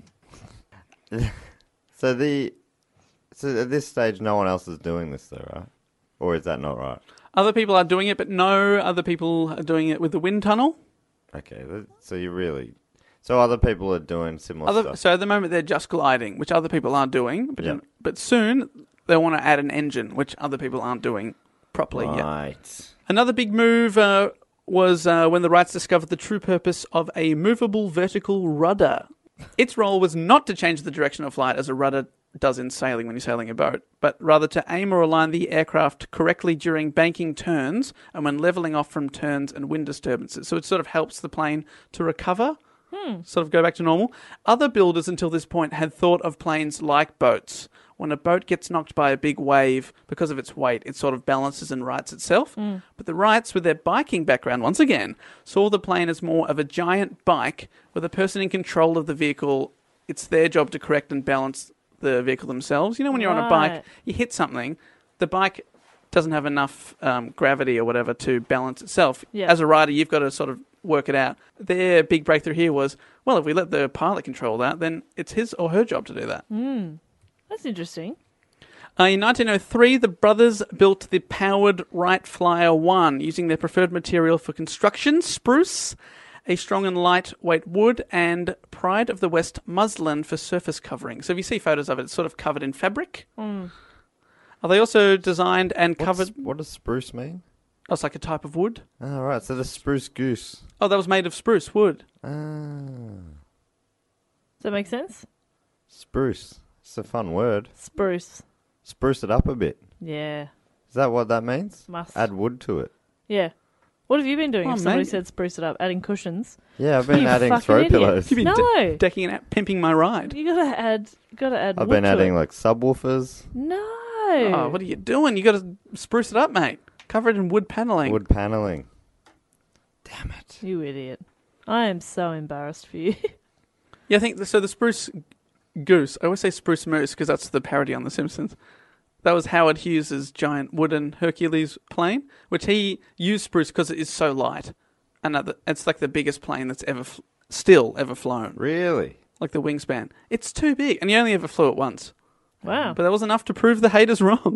So the so at this stage, no one else is doing this, though, right? Or is that not right? Other people are doing it, but no other people are doing it with the wind tunnel. Okay, th- so you really, so other people are doing similar Other, stuff. so at the moment they're just gliding, which other people aren't doing. But Yeah. but soon they want to add an engine, which other people aren't doing properly yet. Right. Another big move uh, was uh, when the Wrights discovered the true purpose of a movable vertical rudder. Its role was not to change the direction of flight as a rudder does in sailing when you're sailing a boat, but rather to aim or align the aircraft correctly during banking turns and when levelling off from turns and wind disturbances. So it sort of helps the plane to recover, hmm. sort of go back to normal. Other builders until this point had thought of planes like boats. When a boat gets knocked by a big wave, because of its weight, it sort of balances and rights itself. Mm. But the Wrights, with their biking background, once again, saw the plane as more of a giant bike with a person in control of the vehicle. It's their job to correct and balance the vehicle themselves. You know, when you're on a bike, Right. you hit something, the bike doesn't have enough um, gravity or whatever to balance itself. Yeah. As a rider, you've got to sort of work it out. Their big breakthrough here was, well, if we let the pilot control that, then it's his or her job to do that. Mm. That's interesting. Uh, in nineteen oh three, the brothers built the powered Wright Flyer one using their preferred material for construction, spruce, a strong and lightweight wood, and Pride of the West muslin for surface covering. So if you see photos of it, it's sort of covered in fabric. Mm. Uh, they also designed and What's, covered... what does spruce mean? Oh, it's like a type of wood. Oh, right. So the spruce goose. Oh, that was made of spruce wood. Ah, Does that make sense? spruce. It's a fun word. Spruce. Spruce it up a bit. Yeah. Is that what that means? Must. Add wood to it. Yeah. What have you been doing Oh, if somebody maybe. said spruce it up? Adding cushions? Yeah, I've been You adding fucking throw idiot. pillows. You've been No. de- decking and pimping my ride. You gotta add, gotta add I've wood been to adding it. like subwoofers, No. Oh, what are you doing? You got to spruce it up, mate. Cover it in wood paneling. wood paneling. Damn it. You idiot. I am so embarrassed for you. Yeah, I think the, so. The spruce goose. I always say spruce moose because that's the parody on The Simpsons. That was Howard Hughes' giant wooden Hercules plane, which he used spruce because it is so light, and that- it's like the biggest plane that's ever, fl- still ever flown. Really? Like the wingspan, it's too big, and he only ever flew it once. Wow. But that was enough to prove the haters wrong.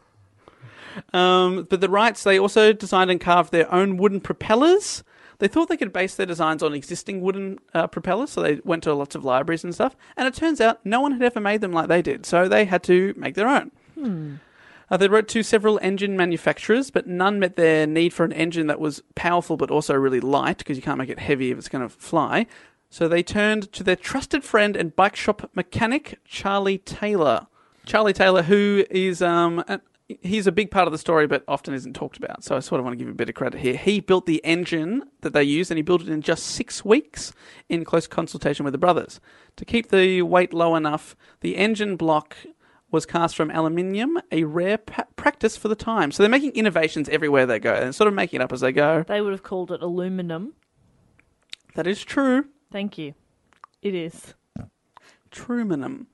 Um, but the Wrights, they also designed and carved their own wooden propellers. They thought they could base their designs on existing wooden uh, propellers, so they went to lots of libraries and stuff. And it turns out no one had ever made them like they did, so they had to make their own. Hmm. Uh, they wrote to several engine manufacturers, but none met their need for an engine that was powerful but also really light, because you can't make it heavy if it's going to fly. So they turned to their trusted friend and bike shop mechanic, Charlie Taylor. Charlie Taylor, who is... um. A, He's a big part of the story, but often isn't talked about. So I sort of want to give him a bit of credit here. He built the engine that they used, and he built it in just six weeks in close consultation with the brothers. To keep the weight low enough, the engine block was cast from aluminium, a rare pa- practice for the time. So they're making innovations everywhere they go, and sort of making it up as they go. They would have called it aluminum. That is true. Thank you. It is. Trumanum.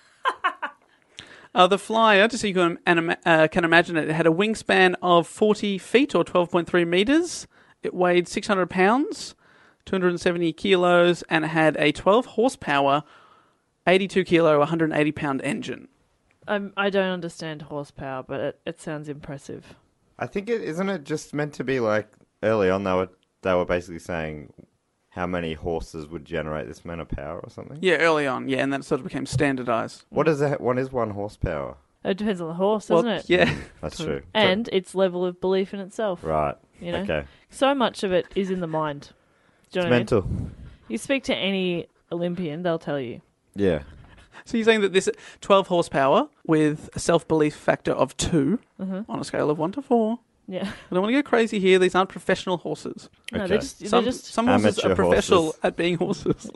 Uh, the Flyer, just so you can, anima- uh, can imagine it, it had a wingspan of forty feet or twelve point three metres. It weighed six hundred pounds, two hundred seventy kilos, and it had a twelve horsepower, eighty-two kilo, one hundred eighty pound engine. Um, I don't understand horsepower, but it, it sounds impressive. I think it isn't it just meant to be like early on they were they were basically saying how many horses would generate this amount of power or something. Yeah, early on, yeah, and then it sort of became standardised. What is that? What is one horsepower? It depends on the horse, Well, doesn't it? yeah. That's true. And its level of belief in itself. Right. You know? Okay. So much of it is in the mind. Do you know It's what I mean? mental. You speak to any Olympian, they'll tell you. Yeah. So you're saying that this twelve horsepower with a self-belief factor of two Mm-hmm. on a scale of one to four. Yeah. I don't want to go crazy here. These aren't professional horses. No, Okay. they're just... Some, They're just some horses Amateur are professional horses. at being horses.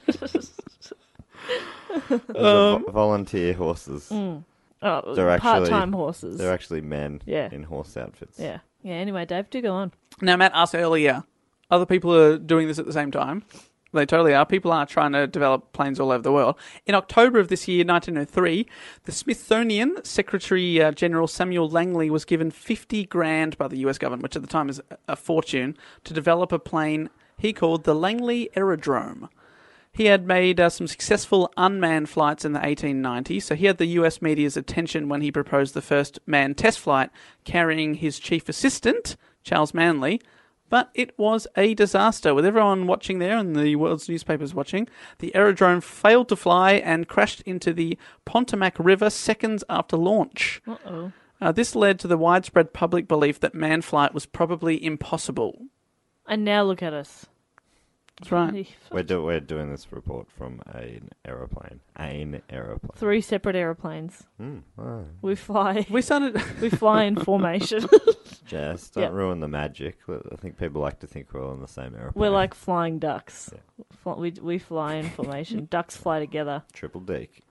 Those are Um, vo- volunteer horses. mm. oh, They're actually- part-time horses. They're actually men Yeah. in horse outfits. Yeah. Yeah, anyway, Dave, do go on. Now, Matt asked earlier, other people are doing this at the same time. They totally are. People are trying to develop planes all over the world. In October of this year, nineteen oh three, the Smithsonian Secretary uh, General Samuel Langley was given fifty grand by the U S government, which at the time is a fortune, to develop a plane he called the Langley Aerodrome. He had made uh, some successful unmanned flights in the eighteen nineties, so he had the U S media's attention when he proposed the first manned test flight carrying his chief assistant, Charles Manley, but it was a disaster. With everyone watching there and the world's newspapers watching, the aerodrome failed to fly and crashed into the Potomac River seconds after launch. Uh-oh. Uh, this led to the widespread public belief that manned flight was probably impossible. And now look at us. That's right. We're, do- we're doing this report from an aeroplane. An aeroplane. Three separate aeroplanes. Mm, oh. We fly. We started... We fly in formation. Jess, don't Yep. ruin the magic. I think people like to think we're all in the same aeroplane. We're like flying ducks. Yeah. Fl- We we fly in formation. Ducks fly together. Triple Deke.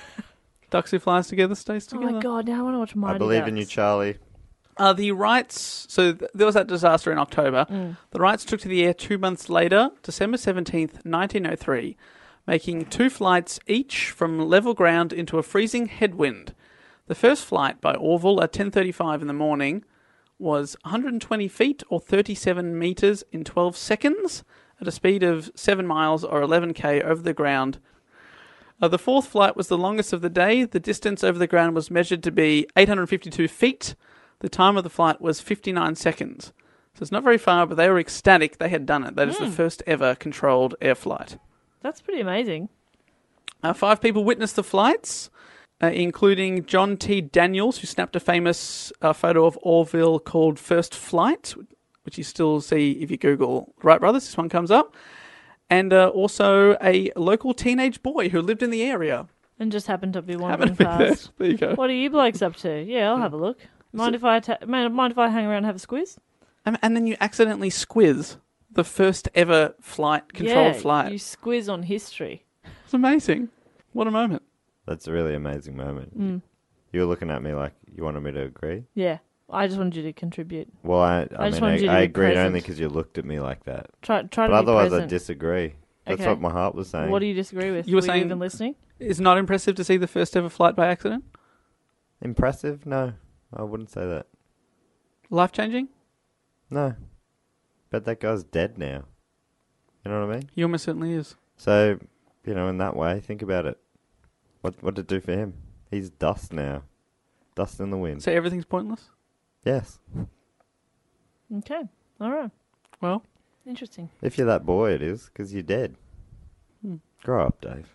Ducks who flies together stays Oh together. my god! Now I want to watch Mighty I believe Ducks. in you, Charlie. Uh, the Wrights, so th- there was that disaster in October. Mm. The Wrights took to the air two months later, December seventeenth, nineteen oh three, making two flights each from level ground into a freezing headwind. The first flight by Orville at ten thirty-five in the morning was one hundred twenty feet or thirty-seven metres in twelve seconds at a speed of seven miles or eleven k over the ground. Uh, the fourth flight was the longest of the day. The distance over the ground was measured to be eight hundred fifty-two feet. The time of the flight was fifty-nine seconds. So it's not very far, but they were ecstatic they had done it. That is the first ever controlled air flight. That's pretty amazing. Uh, five people witnessed the flights, uh, including John T. Daniels, who snapped a famous uh, photo of Orville called First Flight, which you still see if you Google Wright Brothers. This one comes up. And uh, also a local teenage boy who lived in the area. And just happened to be Happened wandering to be there. past. There you go. What are you blokes up to? Yeah, I'll have a look. Mind if I ta- mind mind if I hang around and have a squiz? And, and then you accidentally squiz the first ever flight, controlled yeah, flight. You squiz on history. It's amazing. What a moment. That's a really amazing moment. Mm. You were looking at me like you wanted me to agree. Yeah, I just wanted you to contribute. Well, I, I, I just mean, wanted you I, to I be agreed present. only because you looked at me like that. Try try But to otherwise, be I present. disagree. That's Okay. what my heart was saying. What do you disagree with? You were were saying- you even listening? It's not impressive to see the first ever flight by accident? Impressive? No, I wouldn't say that. Life-changing? No. Bet that guy's dead now. You know what I mean? He almost certainly is. So, you know, in that way, think about it. What what did it do for him? He's dust now. Dust in the wind. So everything's pointless? Yes. Okay, all right, Well, interesting. If you're that boy, it is, because you're dead. Hmm. Grow up, Dave.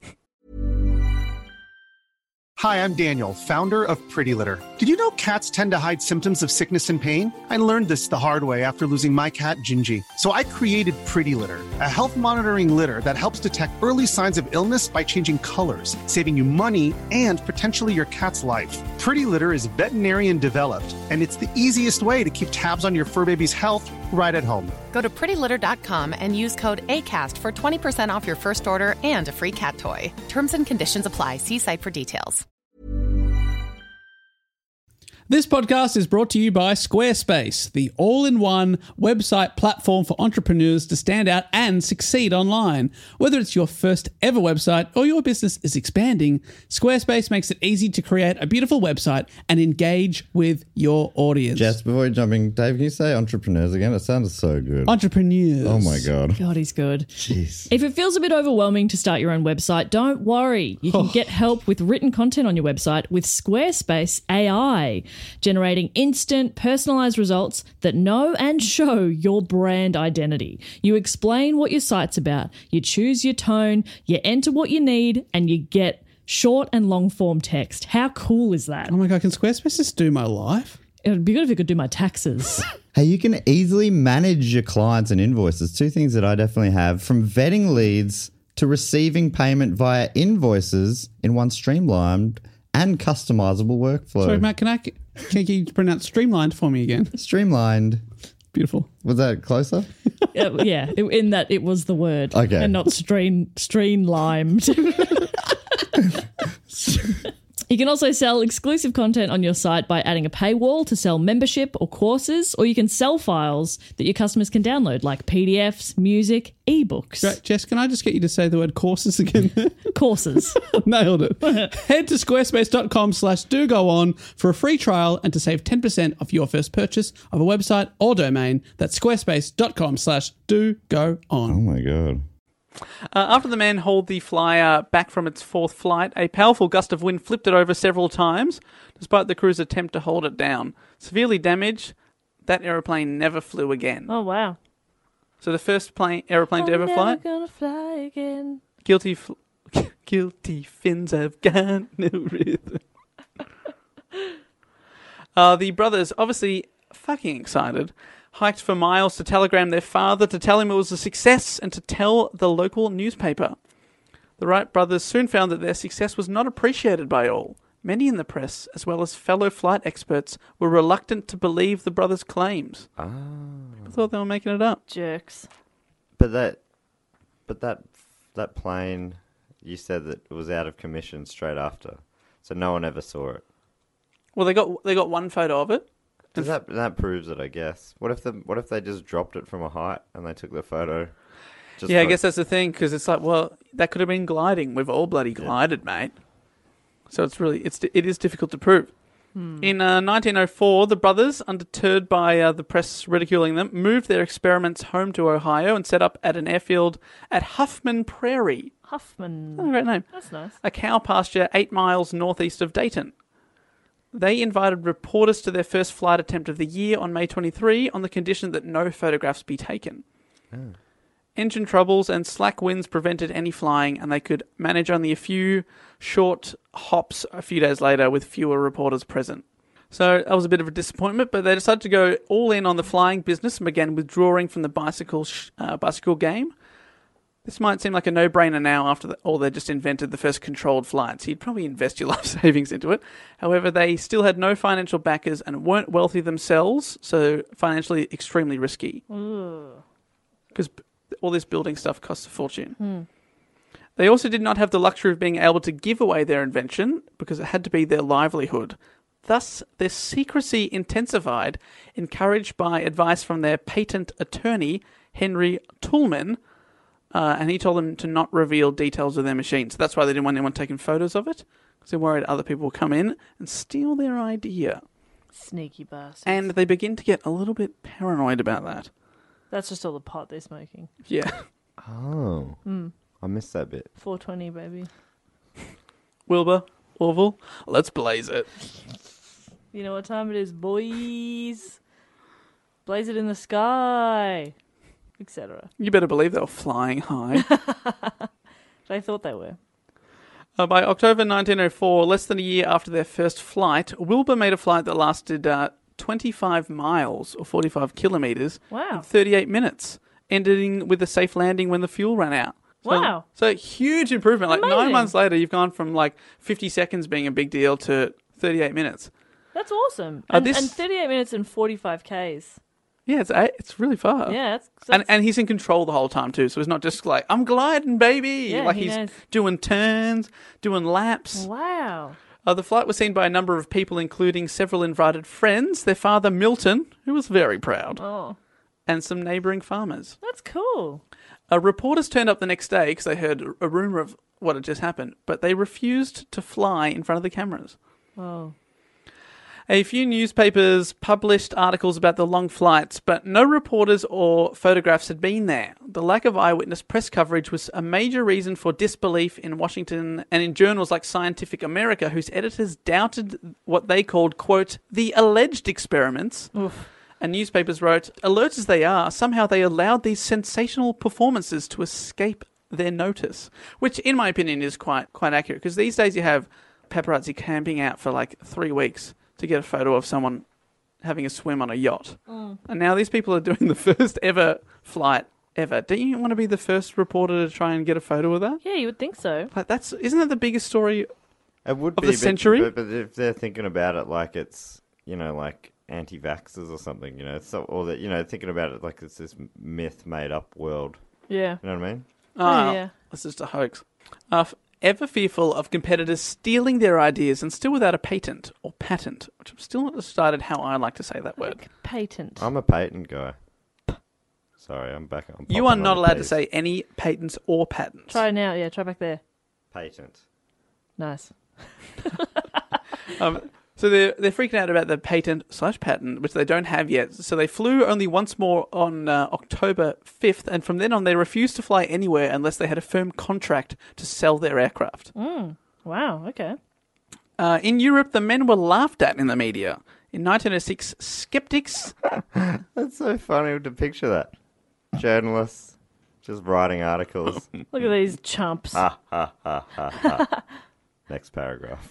Hi, I'm Daniel, founder of Pretty Litter. Did you know cats tend to hide symptoms of sickness and pain? I learned this the hard way after losing my cat, Gingy. So I created Pretty Litter, a health monitoring litter that helps detect early signs of illness by changing colors, saving you money and potentially your cat's life. Pretty Litter is veterinarian developed, and it's the easiest way to keep tabs on your fur baby's health right at home. Go to pretty litter dot com and use code ACAST for twenty percent off your first order and a free cat toy. Terms and conditions apply. See site for details. this podcast is brought to you by Squarespace, the all-in-one website platform for entrepreneurs to stand out and succeed online. Whether it's your first ever website or your business is expanding, Squarespace makes it easy to create a beautiful website and engage with your audience. Jess, before you're jumping, Dave, can you say entrepreneurs again? It sounded so good. Entrepreneurs. Oh my God. God, he's good. Jeez. If it feels a bit overwhelming to start your own website, don't worry. You can get help with written content on your website with Squarespace A I, generating instant, personalized results that know and show your brand identity. You explain what your site's about, you choose your tone, you enter what you need, and you get short and long form text. How cool is that? Oh my God, can Squarespace just do my life? It would be good if it could do my taxes. Hey, you can easily manage your clients and invoices. Two things that I definitely have, from vetting leads to receiving payment via invoices in one streamlined and customizable workflow. Sorry, Matt, can I can you pronounce streamlined for me again? Streamlined. Beautiful. Was that closer? Uh, yeah, in that it was the word. Okay. And not stream, stream-limed. You can also sell exclusive content on your site by adding a paywall to sell membership or courses, or you can sell files that your customers can download, like P D Fs, music, ebooks. Great. Jess, can I just get you to say the word courses again? Courses. Nailed it. Head to squarespace.com slash do go on for a free trial and to save ten percent off your first purchase of a website or domain. That's squarespace.com slash do go Oh on. my God. Uh, after the man hauled the flyer back from its fourth flight, a powerful gust of wind flipped it over several times, despite the crew's attempt to hold it down. Severely damaged, that aeroplane never flew again. Oh, wow. So the first plane aeroplane to ever I'm fly? never gonna fly again. Guilty, fl- guilty fins have got no rhythm. uh, the brothers, obviously fucking excited, hiked for miles to telegram their father to tell him it was a success and to tell the local newspaper. The Wright brothers soon found that their success was not appreciated by all. Many in the press, as well as fellow flight experts, were reluctant to believe the brothers' claims. Ah. People thought they were making it up. Jerks. But that, but that, that plane, you said that it was out of commission straight after, so no one ever saw it. Well, they got they got one photo of it. Does that that proves it? I guess. What if the what if they just dropped it from a height and they took the photo? Just yeah, I for- guess that's the thing, because it's like, well, that could have been gliding. We've all bloody glided, mate. So it's really, it's it is difficult to prove. Hmm. In uh, nineteen oh four, the brothers, undeterred by uh, the press ridiculing them, moved their experiments home to Ohio and set up at an airfield at Huffman Prairie. Huffman. Oh, great name. That's nice. A cow pasture eight miles northeast of Dayton. They invited reporters to their first flight attempt of the year on May twenty-third on the condition that no photographs be taken. Oh. Engine troubles and slack winds prevented any flying, and they could manage only a few short hops a few days later with fewer reporters present. So that was a bit of a disappointment, but they decided to go all in on the flying business and began withdrawing from the bicycle sh- uh, bicycle game. This might seem like a no-brainer now after the, all they just invented the first controlled flights. You'd probably invest your life savings into it. However, they still had no financial backers and weren't wealthy themselves, so financially extremely risky. Because all this building stuff costs a fortune. Hmm. They also did not have the luxury of being able to give away their invention because it had to be their livelihood. Thus, their secrecy intensified, encouraged by advice from their patent attorney, Henry Toulmin, uh, and he told them to not reveal details of their machine. So that's why they didn't want anyone taking photos of it, because they're worried other people will come in and steal their idea. Sneaky bastards. And they begin to get a little bit paranoid about that. That's just all the pot they're smoking. Yeah. Oh. Mm. I missed that bit. four twenty, baby. Wilbur, Orville, let's blaze it. You know what time it is, boys? Blaze it in the sky, et cetera. You better believe they were flying high. They thought they were. Uh, by October nineteen oh four, less than a year after their first flight, Wilbur made a flight that lasted uh, twenty-five miles or forty-five kilometres Wow. in thirty-eight minutes, ending with a safe landing when the fuel ran out. So, Wow. So huge improvement. Like Amazing. nine months later, you've gone from like fifty seconds being a big deal to thirty-eight minutes. That's awesome. Uh, And, this- and thirty-eight minutes and forty-five Ks. Yeah, it's it's really far. Yeah, that's, And that's and he's in control the whole time too, so it's not just like, I'm gliding, baby. Yeah, like he he's knows. doing turns, doing laps. wow. Uh, the flight was seen by a number of people, including several invited friends, their father Milton, who was very proud, Oh, and some neighbouring farmers. that's cool. Uh, reporters turned up the next day because they heard a rumour of what had just happened, but they refused to fly in front of the cameras. Oh, A few newspapers published articles about the long flights, but no reporters or photographs had been there. The lack of eyewitness press coverage was a major reason for disbelief in Washington and in journals like Scientific America, whose editors doubted what they called, quote, the alleged experiments. oof. And newspapers wrote, alert as they are, somehow they allowed these sensational performances to escape their notice. Which, in my opinion, is quite quite accurate, because these days you have paparazzi camping out for like three weeks to get a photo of someone having a swim on a yacht. Mm. And now these people are doing the first ever flight ever. Don't you want to be the first reporter to try and get a photo of that? Yeah, you would think so. Like that's isn't that the biggest story? It would Of be the but- century? But, but if they're thinking about it like it's, you know, like anti-vaxxers or something, you know, so, or that, you know, thinking about it like it's this myth made up world. Yeah. You know what I mean? Oh, yeah. It's just a hoax. Uh, f- ever fearful of competitors stealing their ideas and still without a patent or patent, which I'm still not decided how I like to say that word. Like patent. I'm a patent guy. Sorry, I'm back. I'm You are popping not on the allowed to Ps. say any patents or patents. Try now. Yeah, try back there. patent. Nice. Um, So they're, they're freaking out about the patent slash patent, which they don't have yet. So they flew only once more on uh, October fifth, and from then on they refused to fly anywhere unless they had a firm contract to sell their aircraft. Mm. Wow, okay. Uh, in Europe, the men were laughed at in the media. In nineteen oh six, skeptics... That's so funny to picture that. Journalists just writing articles. Look at these chumps. Ha, ha, ha, ha, ha. Next paragraph.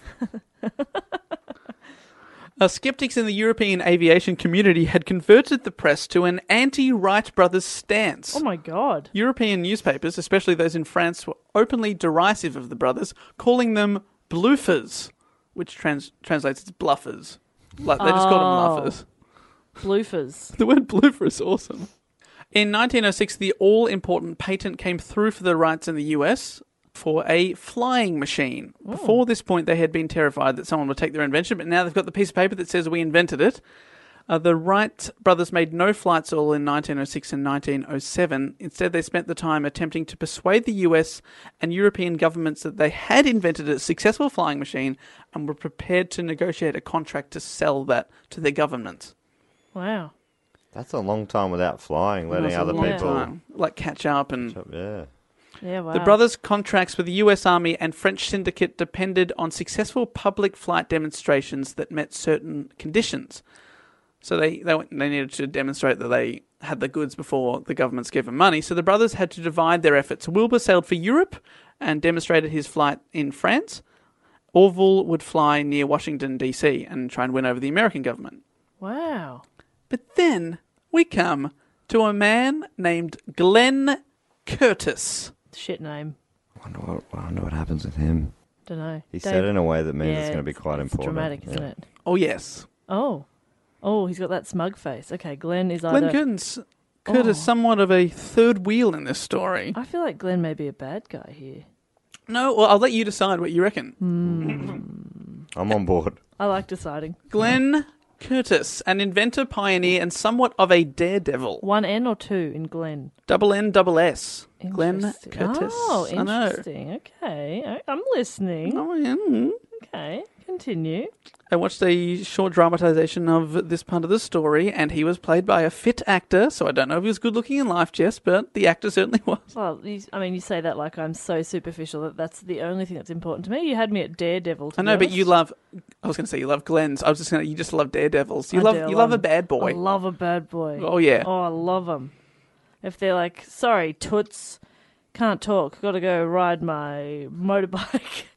Uh, skeptics in the European aviation community had converted the press to an anti-Wright brothers stance. Oh my God. European newspapers, especially those in France, were openly derisive of the brothers, calling them bluffers, which trans- translates as bluffers. Like, they just called Oh. them bluffers. Bloofers. The word bluffer is awesome. In nineteen oh six, the all-important patent came through for the Wrights in the U S for a flying machine. Oh. Before this point, they had been terrified that someone would take their invention, but now they've got the piece of paper that says we invented it. Uh, the Wright brothers made no flights at all in nineteen oh six and nineteen oh seven. Instead, they spent the time attempting to persuade the U S and European governments that they had invented a successful flying machine and were prepared to negotiate a contract to sell that to their governments. Wow. That's a long time without flying, letting That's a other long people... time, like catch up and... Yeah. Yeah, wow. The brothers' contracts with the U S Army and French syndicate depended on successful public flight demonstrations that met certain conditions. So they, they they needed to demonstrate that they had the goods before the governments gave them money. So the brothers had to divide their efforts. Wilbur sailed for Europe and demonstrated his flight in France. Orville would fly near Washington, D C and try and win over the American government. Wow. But then we come to a man named Glenn Curtis. Shit name. I wonder what, I wonder what happens with him. Don't know. He Dave- said it in a way that means Yeah, it's going to be quite it's important. dramatic, isn't Yeah. it? Oh, yes. Oh. Oh, he's got that smug face. Okay, Glenn is Glenn either... Curtis, Curtis Oh. somewhat of a third wheel in this story. I feel like Glenn may be a bad guy here. No, well, I'll let you decide what you reckon. I'm on board. I like deciding. Glenn Curtis, an inventor, pioneer, and somewhat of a daredevil. One N or two in Glenn? Double N, double S. Glenn Interesting. Curtis. Oh, I know. interesting. Okay. I- I'm listening. Oh, yeah. mm. Okay. Continue. I watched a short dramatization of this part of the story, and he was played by a fit actor, so I don't know if he was good looking in life, Jess, but the actor certainly was. Well, you, I mean, you say that like I'm so superficial that that's the only thing that's important to me. You had me at Daredevil. To I be know, but honest. you love. I was going to say you love Glenn's. I was just going to. You just love Daredevils. You I love. do, You love um, a bad boy. I love a bad boy. Oh yeah. Oh, I love them. If they're like, sorry, toots, can't talk, got to go ride my motorbike.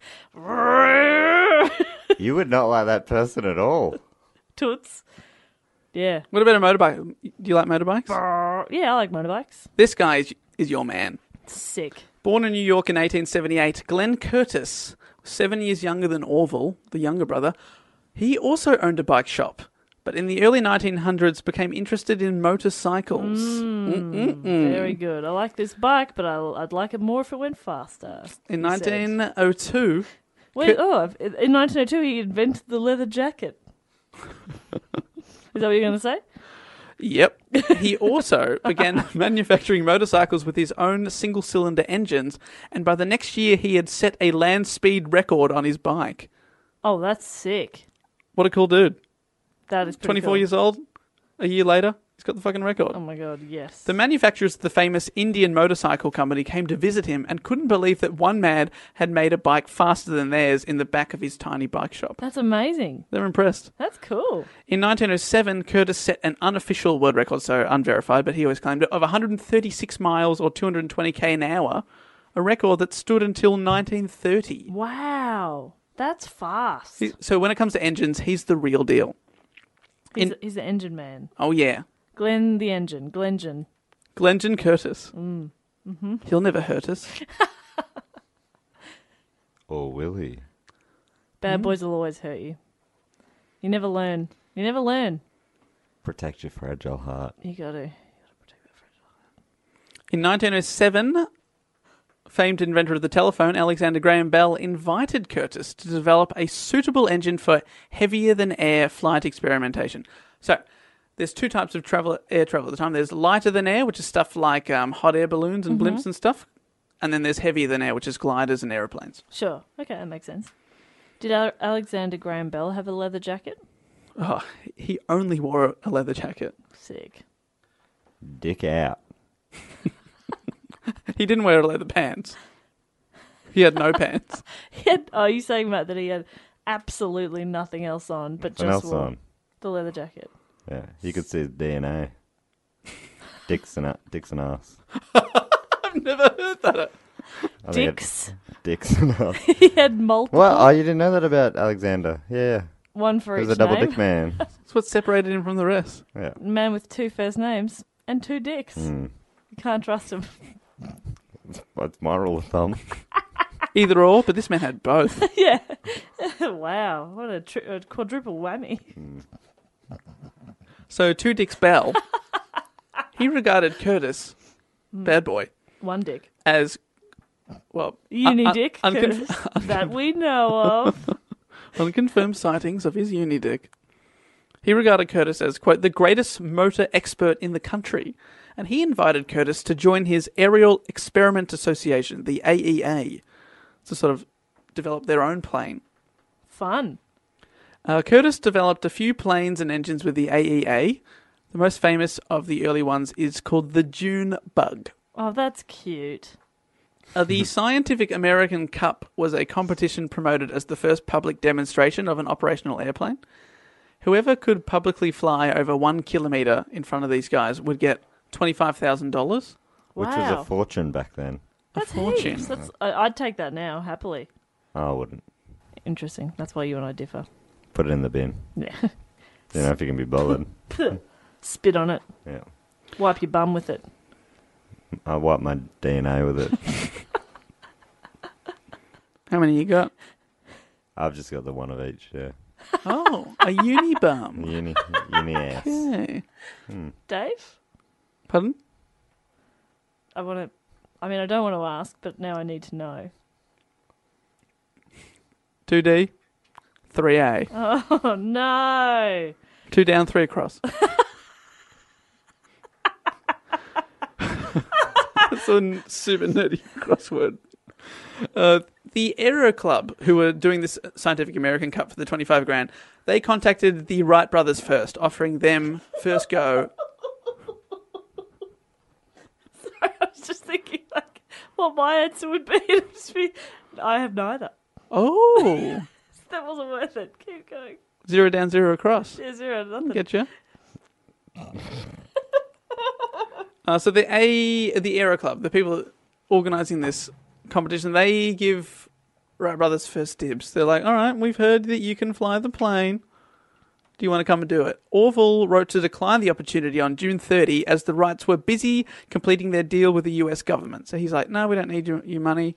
You would not like that person at all. Toots. Yeah. What about a motorbike? Do you like motorbikes? Yeah, I like motorbikes. This guy is, is your man. Sick. Born in New York in eighteen seventy-eight, Glenn Curtis, seven years younger than Orville, the younger brother, he also owned a bike shop, but in the early nineteen hundreds became interested in motorcycles. Mm-mm-mm. Very good. I like this bike, but I'll, I'd like it more if it went faster. In he said. nineteen oh two, Wait, Cur- oh, in nineteen oh two, he invented the leather jacket. Is that what you're going to say? yep, he also began manufacturing motorcycles with his own single-cylinder engines, and by the next year he had set a land speed record on his bike. Oh, that's sick. What a cool dude. That is pretty twenty-four cool. years old, a year later, he's got the fucking record. Oh my god, yes. The manufacturers of the famous Indian motorcycle company came to visit him and couldn't believe that one man had made a bike faster than theirs in the back of his tiny bike shop. That's amazing. They're impressed. That's cool. In nineteen oh seven, Curtis set an unofficial world record, so unverified, but he always claimed it, of one hundred thirty-six miles or two hundred twenty k an hour, a record that stood until nineteen thirty. Wow. That's fast. He- So when it comes to engines, he's the real deal. He's, in- the, he's the engine man. Oh yeah, Glenn the engine. Glengen. Glengen Curtis. Mm. Mm-hmm. He'll never hurt us. Or will he? Bad boys will always hurt you. You never learn. You never learn. Protect your fragile heart. You got to. In nineteen oh seven, famed inventor of the telephone, Alexander Graham Bell, invited Curtis to develop a suitable engine for heavier-than-air flight experimentation. So, there's two types of travel, air travel at the time. There's lighter-than-air, which is stuff like um, hot air balloons and blimps and stuff. And then there's heavier-than-air, which is gliders and aeroplanes. Sure. Okay, that makes sense. Did Al- Alexander Graham Bell have a leather jacket? Oh, he only wore a leather jacket. Sick. Dick out. He didn't wear leather pants. He had no pants. He had, oh, you saying, Matt, that he had absolutely nothing else on, but Nothing just else wore on. the leather jacket. Yeah, you could see his D N A. Dicks and, a- dicks and ass. I've never heard that. I think Dicks. it- Dicks and ass. He had multiple. What? Oh, you didn't know that about Alexander? Yeah. One for He each was a double name. dick man. That's what separated him from the rest. Yeah. Man with two first names and two dicks. Mm. You can't trust him. That's my rule of thumb. Either or, but this man had both. Yeah. Wow. What a, tri- a quadruple whammy. So, to Dick's Bell, he regarded Curtis, bad boy, One dick. as, well, Uni un- dick. un- Curtis, unconf- that we know of. unconfirmed sightings of his uni dick. He regarded Curtis as, quote, the greatest motor expert in the country, and he invited Curtis to join his Aerial Experiment Association, the A E A, to sort of develop their own plane. Fun. Uh, Curtis developed a few planes and engines with the A E A. The most famous of the early ones is called the June Bug. Oh, that's cute. Uh, the Scientific American Cup was a competition promoted as the first public demonstration of an operational airplane. Whoever could publicly fly over one kilometre in front of these guys would get twenty-five thousand dollars. Which was Wow. a fortune back then. That's fortune. heaps. That's, I, I'd take that now, happily. I wouldn't. Interesting. That's why you and I differ. Put it in the bin. Yeah. Don't know if you can be bothered. Spit on it. Yeah. Wipe your bum with it. I wipe my D N A with it. How many you got? I've just got the one of each, yeah. Oh, a uni bum. Uni, uni ass. Okay. Dave? Pardon? I want to... I mean, I don't want to ask, but now I need to know. two D, three A. Oh, no. Two down, three across. That's a super nerdy crossword. Uh, the Aero Club, who were doing this Scientific American Cup for the twenty-five grand, they contacted the Wright brothers first, offering them first go. Sorry, I was just thinking, like, what my answer would be. It would just be, I have neither. Oh, That wasn't worth it. Keep going. zero down, zero across. Yeah, zero, nothing. Get you. uh, so the A, the Aero Club, the people organising this competition, they give Wright brothers first dibs. They're like, all right, we've heard that you can fly the plane. Do you want to come and do it? Orville wrote to decline the opportunity on June thirtieth as the Wrights were busy completing their deal with the U S government. So he's like, no, we don't need your, your money.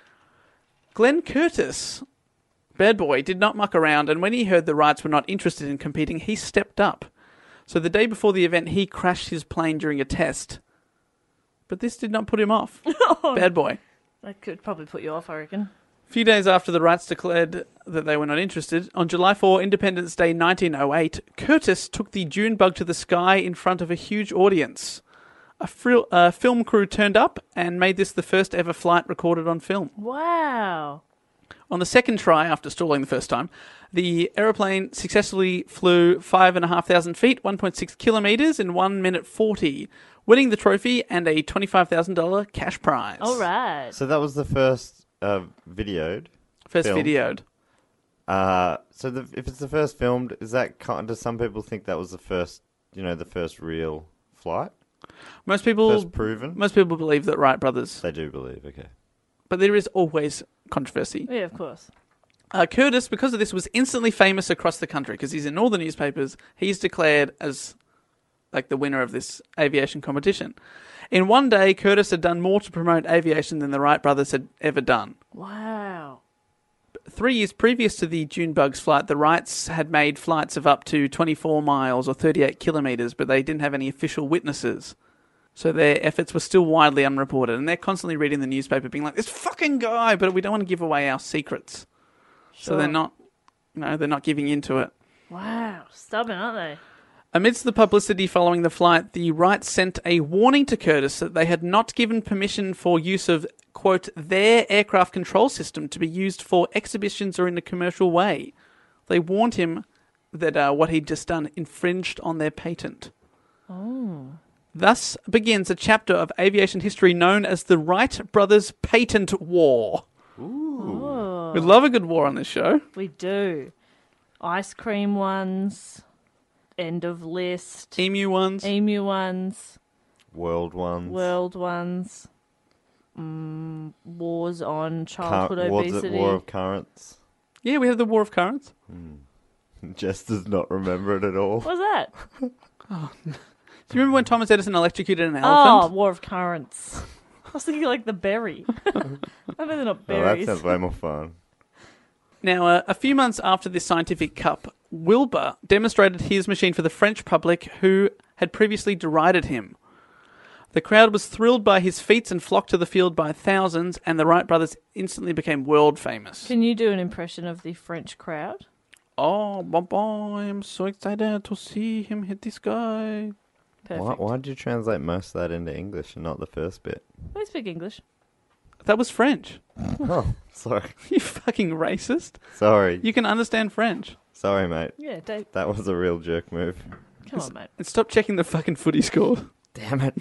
Glenn Curtis, bad boy, did not muck around, and when he heard the Wrights were not interested in competing, he stepped up. So the day before the event, he crashed his plane during a test. But this did not put him off. Bad boy. That could probably put you off, I reckon. A few days after the Wrights declared that they were not interested, on July fourth, Independence Day nineteen oh eight, Curtis took the June Bug to the sky in front of a huge audience. A fril- uh, film crew turned up and made this the first ever flight recorded on film. Wow. On the second try, after stalling the first time, the aeroplane successfully flew five and a half thousand feet, one point six kilometres in one minute forty, winning the trophy and a twenty-five thousand dollars cash prize. All right. So that was the first uh, videoed. First filmed. videoed. Uh, so the, if it's the first filmed, is that kind? Do some people think that was the first? You know, the first real flight, Most people, first proven. most people believe that Wright brothers, They do believe. Okay. but there is always controversy. Yeah, of course. Uh, Curtis, because of this, was instantly famous across the country because he's in all the newspapers. He's declared as like the winner of this aviation competition. In one day, Curtis had done more to promote aviation than the Wright brothers had ever done. Wow. Three years previous to the June Bugs flight, the Wrights had made flights of up to twenty-four miles or thirty-eight kilometres, but they didn't have any official witnesses. So their efforts were still widely unreported, and they're constantly reading the newspaper being like, this fucking guy, but we don't want to give away our secrets. So Sure. they're not, you know, they're not giving into it. Wow. Stubborn, aren't they? Amidst the publicity following the flight, the Wrights sent a warning to Curtis that they had not given permission for use of, quote, their aircraft control system to be used for exhibitions or in a commercial way. They warned him that uh, what he'd just done infringed on their patent. Oh. Thus begins a chapter of aviation history known as the Wright Brothers Patent War. Oh. We love a good war on this show. We do. Ice cream ones. End of list. Emu ones. Emu ones. World ones. World ones. Mm, wars on childhood Cur- was obesity. it War of Currents? Yeah, we have the War of Currents. Jess does not remember it at all. What was that? Do you remember when Thomas Edison electrocuted an Oh, elephant? War of Currents. I was thinking like the berry. I know they're not Oh, that berries. sounds way more fun. Now, uh, a few months after this scientific cup, Wilbur demonstrated his machine for the French public who had previously derided him. The crowd was thrilled by his feats and flocked to the field by thousands, and the Wright brothers instantly became world famous. Can you do an impression of the French crowd? Oh, Bobo, I'm so excited to see him hit this guy. Perfect. Why, why did you translate most of that into English and not the first bit? I speak English. That was French. Oh, sorry. You fucking racist. Sorry. You can understand French. Sorry, mate. Yeah, Dave. That was a real jerk move. Come on, mate. And stop checking the fucking footy score. Damn it.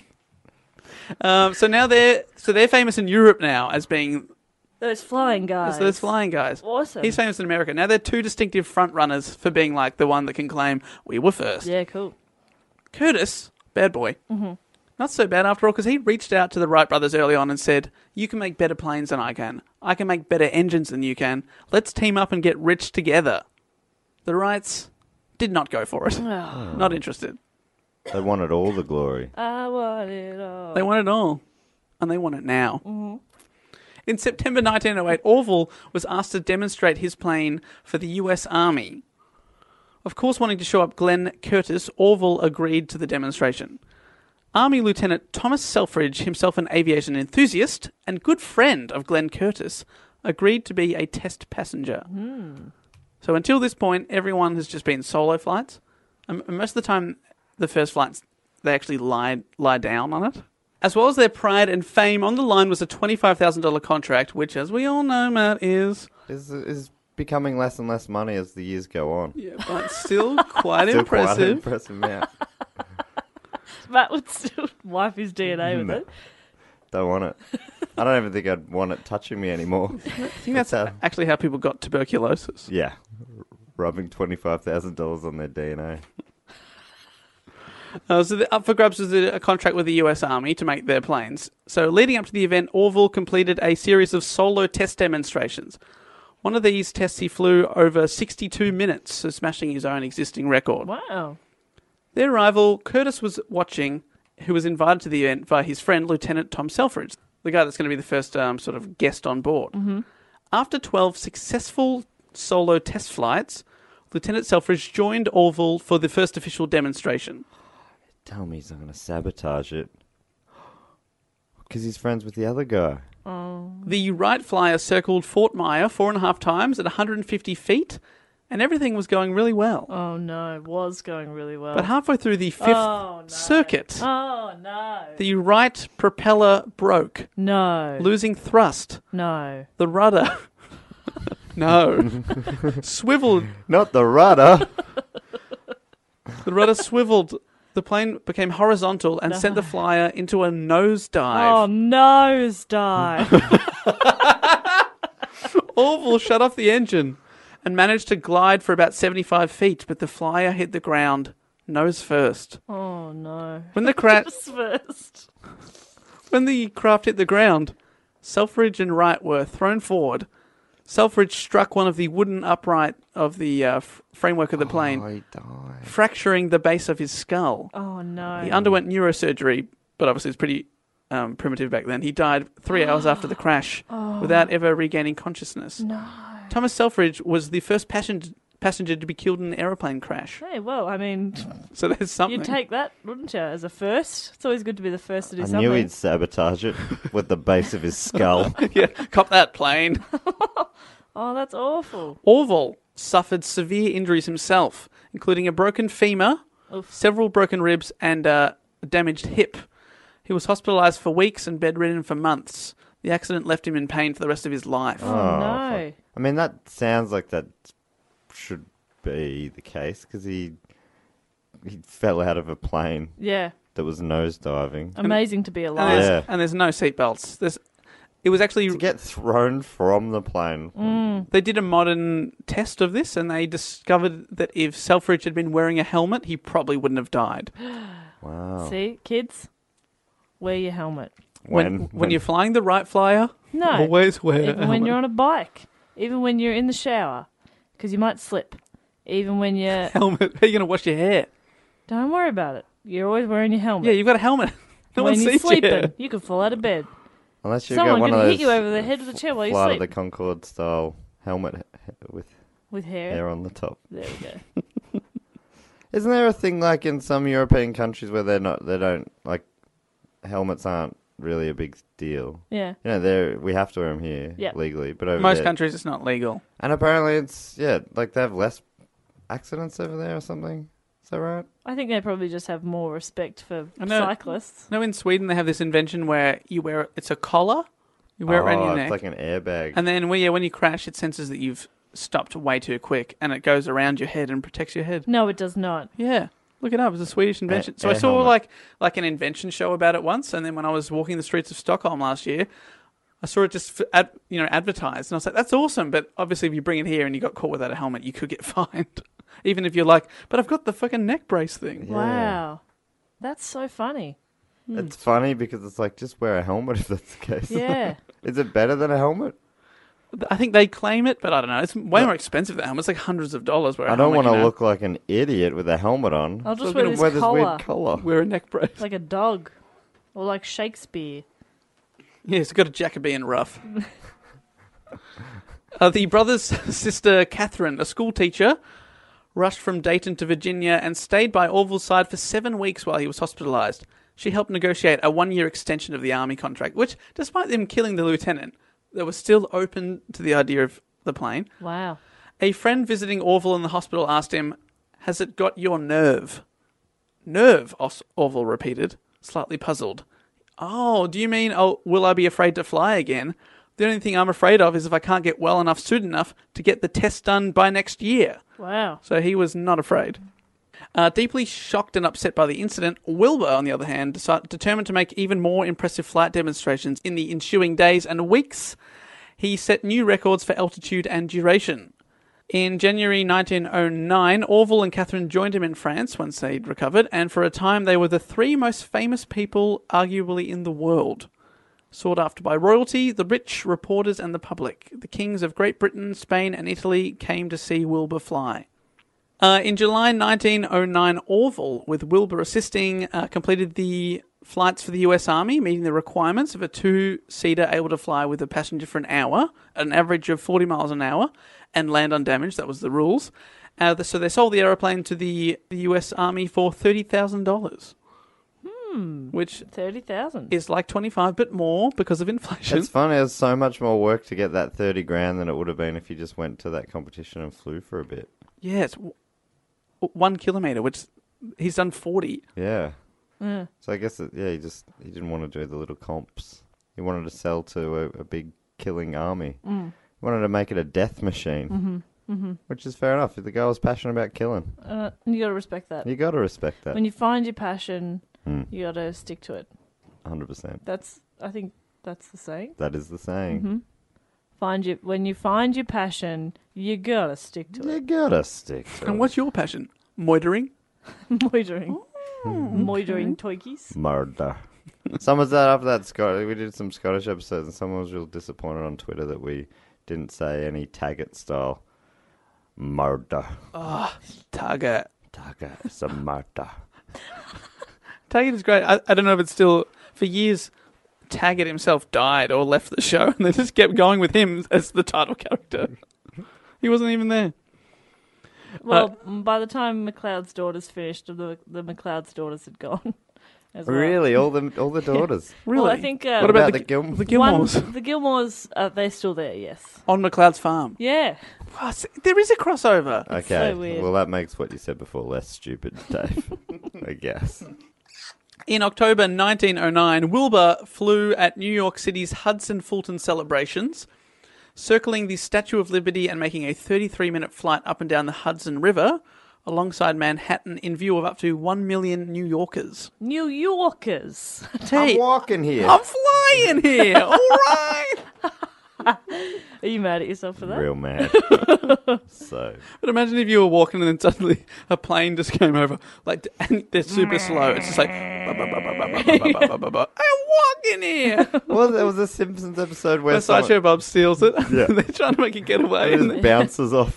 Um, so now they're so they're famous in Europe now as being Those flying guys. so those flying guys. Awesome. He's famous in America. Now they're two distinctive front runners for being like the one that can claim we were first. Yeah, cool. Curtis, bad boy, mm-hmm. not so bad after all, because he reached out to the Wright brothers early on and said, "You can make better planes than I can. I can make better engines than you can. Let's team up and get rich together." The Wrights did not go for it. Not interested. They wanted all the glory. I want it all. They want it all, and they want it now. Mm-hmm. In September nineteen oh eight, Orville was asked to demonstrate his plane for the U S Army. Of course, wanting to show up Glenn Curtis, Orville agreed to the demonstration. Army Lieutenant Thomas Selfridge, himself an aviation enthusiast and good friend of Glenn Curtis, agreed to be a test passenger. Mm. So until this point, everyone has just been solo flights. And most of the time, the first flights, they actually lie, lie down on it. As well as their pride and fame, on the line was a twenty-five thousand dollars contract, which, as we all know, Matt, is... Is is becoming less and less money as the years go on. Yeah, but still quite Still impressive. Quite an impressive amount. Matt would still wipe his D N A with No. it. Don't want it. I don't even think I'd want it touching me anymore. I think that's how- actually how people got tuberculosis. Yeah. Rubbing twenty-five thousand dollars on their D N A. Uh, so the, up for grabs was a, a contract with the U S Army to make their planes. So leading up to the event, Orville completed a series of solo test demonstrations. One of these tests he flew over sixty-two minutes, so smashing his own existing record. Wow. Their rival, Curtis, was watching, who was invited to the event by his friend, Lieutenant Tom Selfridge, the guy that's going to be the first um, sort of guest on board. Mm-hmm. After twelve successful solo test flights, Lieutenant Selfridge joined Orville for the first official demonstration. Tell me he's not going to sabotage it. Because he's friends with the other guy. The Wright Flyer circled Fort Myer four and a half times at one hundred fifty feet, and everything was going really well. Oh, no. It was going really well. But halfway through the fifth Oh, no. circuit, Oh, no. the right propeller broke, No. losing thrust. No. The rudder... no. Swiveled. Not the rudder. The rudder swiveled. The plane became horizontal and sent the flyer into a nosedive. Oh, nosedive. Orville shut off the engine and managed to glide for about seventy-five feet, but the flyer hit the ground nose first. Oh, no. When the cra- Just first. when the craft hit the ground, Selfridge and Wright were thrown forward. Selfridge struck one of the wooden upright of the uh, f- framework of the plane, Oh, he died. fracturing the base of his skull. Oh, no. He underwent neurosurgery, but obviously it's pretty um, primitive back then. He died three hours after the crash without ever regaining consciousness. No. Thomas Selfridge was the first passenger passenger to be killed in an aeroplane crash. Hey, well, I mean, So there's something. you'd take that, wouldn't you, as a first? It's always good to be the first to do I something. knew he'd sabotage it with the base of his skull. Yeah, cop that plane. Oh, that's awful. Orville suffered severe injuries himself, including a broken femur, Oof. several broken ribs, and uh, a damaged hip. He was hospitalised for weeks and bedridden for months. The accident left him in pain for the rest of his life. Oh, Oh, no. I mean, that sounds like that should be the case because he he fell out of a plane Yeah. that was nosediving. Amazing to be And alive. there's, Yeah. and there's no seatbelts. There's, it was actually... To get thrown from the plane. Mm. They did a modern test of this, and they discovered that if Selfridge had been wearing a helmet, he probably wouldn't have died. Wow. See, kids, wear your helmet. When when, you're flying the Wright Flyer, No. always wear a Even when helmet. you're on a bike. Even when you're in the shower. Because you might slip. Even when you're... helmet. How are you going to wash your hair? Don't worry about it. You're always wearing your helmet. Yeah, you've got a helmet. No when one you're sees sleeping, you. you could fall out of bed. Unless you've Someone got one can of those hit you over the head with a chair while you Flight sleep. of the Concorde style helmet h- with With hair. hair on the top. There we go. Isn't there a thing like in some European countries where they're not, they don't, like, helmets aren't really a big deal? Yeah. You know, they're, we have to wear them here Yeah. legally, but over Most there, countries, it's not legal. and apparently it's, yeah, like they have less accidents over there or something. Is that right? I think they probably just have more respect for I know- cyclists. No, in Sweden they have this invention where you wear it's a collar, you wear it around Oh, your it's neck, like an airbag. and then when yeah, when you crash, it senses that you've stopped way too quick, and it goes around your head and protects your head. No, it does not. Yeah, look it up. It's a Swedish invention. so I air saw helmet. like like an invention show about it once, and then when I was walking the streets of Stockholm last year, I saw it just f- ad, you know advertised, and I was like, "That's awesome!" But obviously, if you bring it here and you got caught without a helmet, you could get fined. Even if you're like, "But I've got the fucking neck brace thing." Yeah. Wow. That's so funny. It's funny because it's like, just wear a helmet if that's the case. Yeah. Is it better than a helmet? I think they claim it, but I don't know. It's way more expensive than a helmet. It's like hundreds of dollars. Where a I don't helmet, want to you know, look like an idiot with a helmet on. I'll So just I'm wear gonna this wear this collar. weird collar. wear a neck brace. Like a dog. Or like Shakespeare. Yes, it's got a Jacobean ruff. uh, the brother's sister, Catherine, a school teacher, rushed from Dayton to Virginia and stayed by Orville's side for seven weeks while he was hospitalized. She helped negotiate a one-year extension of the Army contract, which, despite them killing the lieutenant, they were still open to the idea of the plane. Wow. A friend visiting Orville in the hospital asked him, "Has it got your nerve?" "Nerve," Os- Orville repeated, slightly puzzled. "Oh, do you mean, oh, will I be afraid to fly again? The only thing I'm afraid of is if I can't get well enough soon enough to get the test done by next year." Wow. So he was not afraid. Uh, deeply shocked and upset by the incident, Wilbur, on the other hand, decided, determined to make even more impressive flight demonstrations in the ensuing days and weeks. He set new records for altitude and duration. In January nineteen oh nine, Orville and Catherine joined him in France once they'd recovered, and for a time they were the three most famous people, arguably, in the world. Sought after by royalty, the rich, reporters, and the public. The kings of Great Britain, Spain, and Italy came to see Wilbur fly. Uh, in July nineteen oh nine, Orville, with Wilbur assisting, uh, completed the flights for the U S Army, meeting the requirements of a two-seater able to fly with a passenger for an hour, at an average of forty miles an hour, and land undamaged. That was the rules. Uh, so they sold the aeroplane to the, the U S Army for thirty thousand dollars. Hmm. Which thirty thousand. is like twenty-five, but more because of inflation. It's funny, there's so much more work to get that thirty grand than it would have been if you just went to that competition and flew for a bit. Yeah, it's w- one kilometre, which he's done forty. Yeah. Yeah. So I guess, it, yeah, he just, he didn't want to do the little comps. He wanted to sell to a, a big killing army. Mm. He wanted to make it a death machine. Mm-hmm. Mm-hmm. Which is fair enough. The guy was passionate about killing. Uh, you got to respect that. You got to respect that. When you find your passion, Mm. you got to stick to it. one hundred percent. That's, I think that's the saying. That is the saying. Mm-hmm. Find your, when you find your passion, you got to stick to You it. got to stick to And it. what's your passion? Moitering? Moitering. Oh, Moitering toikies. Murder. Someone said after that, Scott, we did some Scottish episodes, and someone was real disappointed on Twitter that we didn't say any Taggart style. Murder. Oh, Taggart. Taggart is a murder. Taggart is great. I, I don't know if it's still... For years, Taggart himself died or left the show, and they just kept going with him as the title character. He wasn't even there. Well, by the time McLeod's Daughters finished, the the McLeod's Daughters had gone. As well. Really? All the all the daughters? Really? Well, I think... Uh, What about, about the, the Gil- the Gilmores? One, the Gilmores, uh, they're still there, yes. On McLeod's farm. Yeah. Oh, see, there is a crossover. Okay. so weird. Well, that makes what you said before less stupid, Dave. I guess. In October nineteen oh nine, Wilbur flew at New York City's Hudson Fulton celebrations, circling the Statue of Liberty and making a thirty-three minute flight up and down the Hudson River alongside Manhattan in view of up to one million New Yorkers. New Yorkers. I'm walking here. I'm flying here. All right. Are you mad at yourself for that? Real mad. So, But imagine if you were walking and then suddenly a plane just came over, like, and they're super slow. It's just like, "Ba, ba, ba, ba, ba, ba, ba, ba, ba, ba, ba. I'm walking here. well, there was a Simpsons episode where Where Sideshow Bob steals it. Yeah. They're trying to make it get away. it And, just bounces off.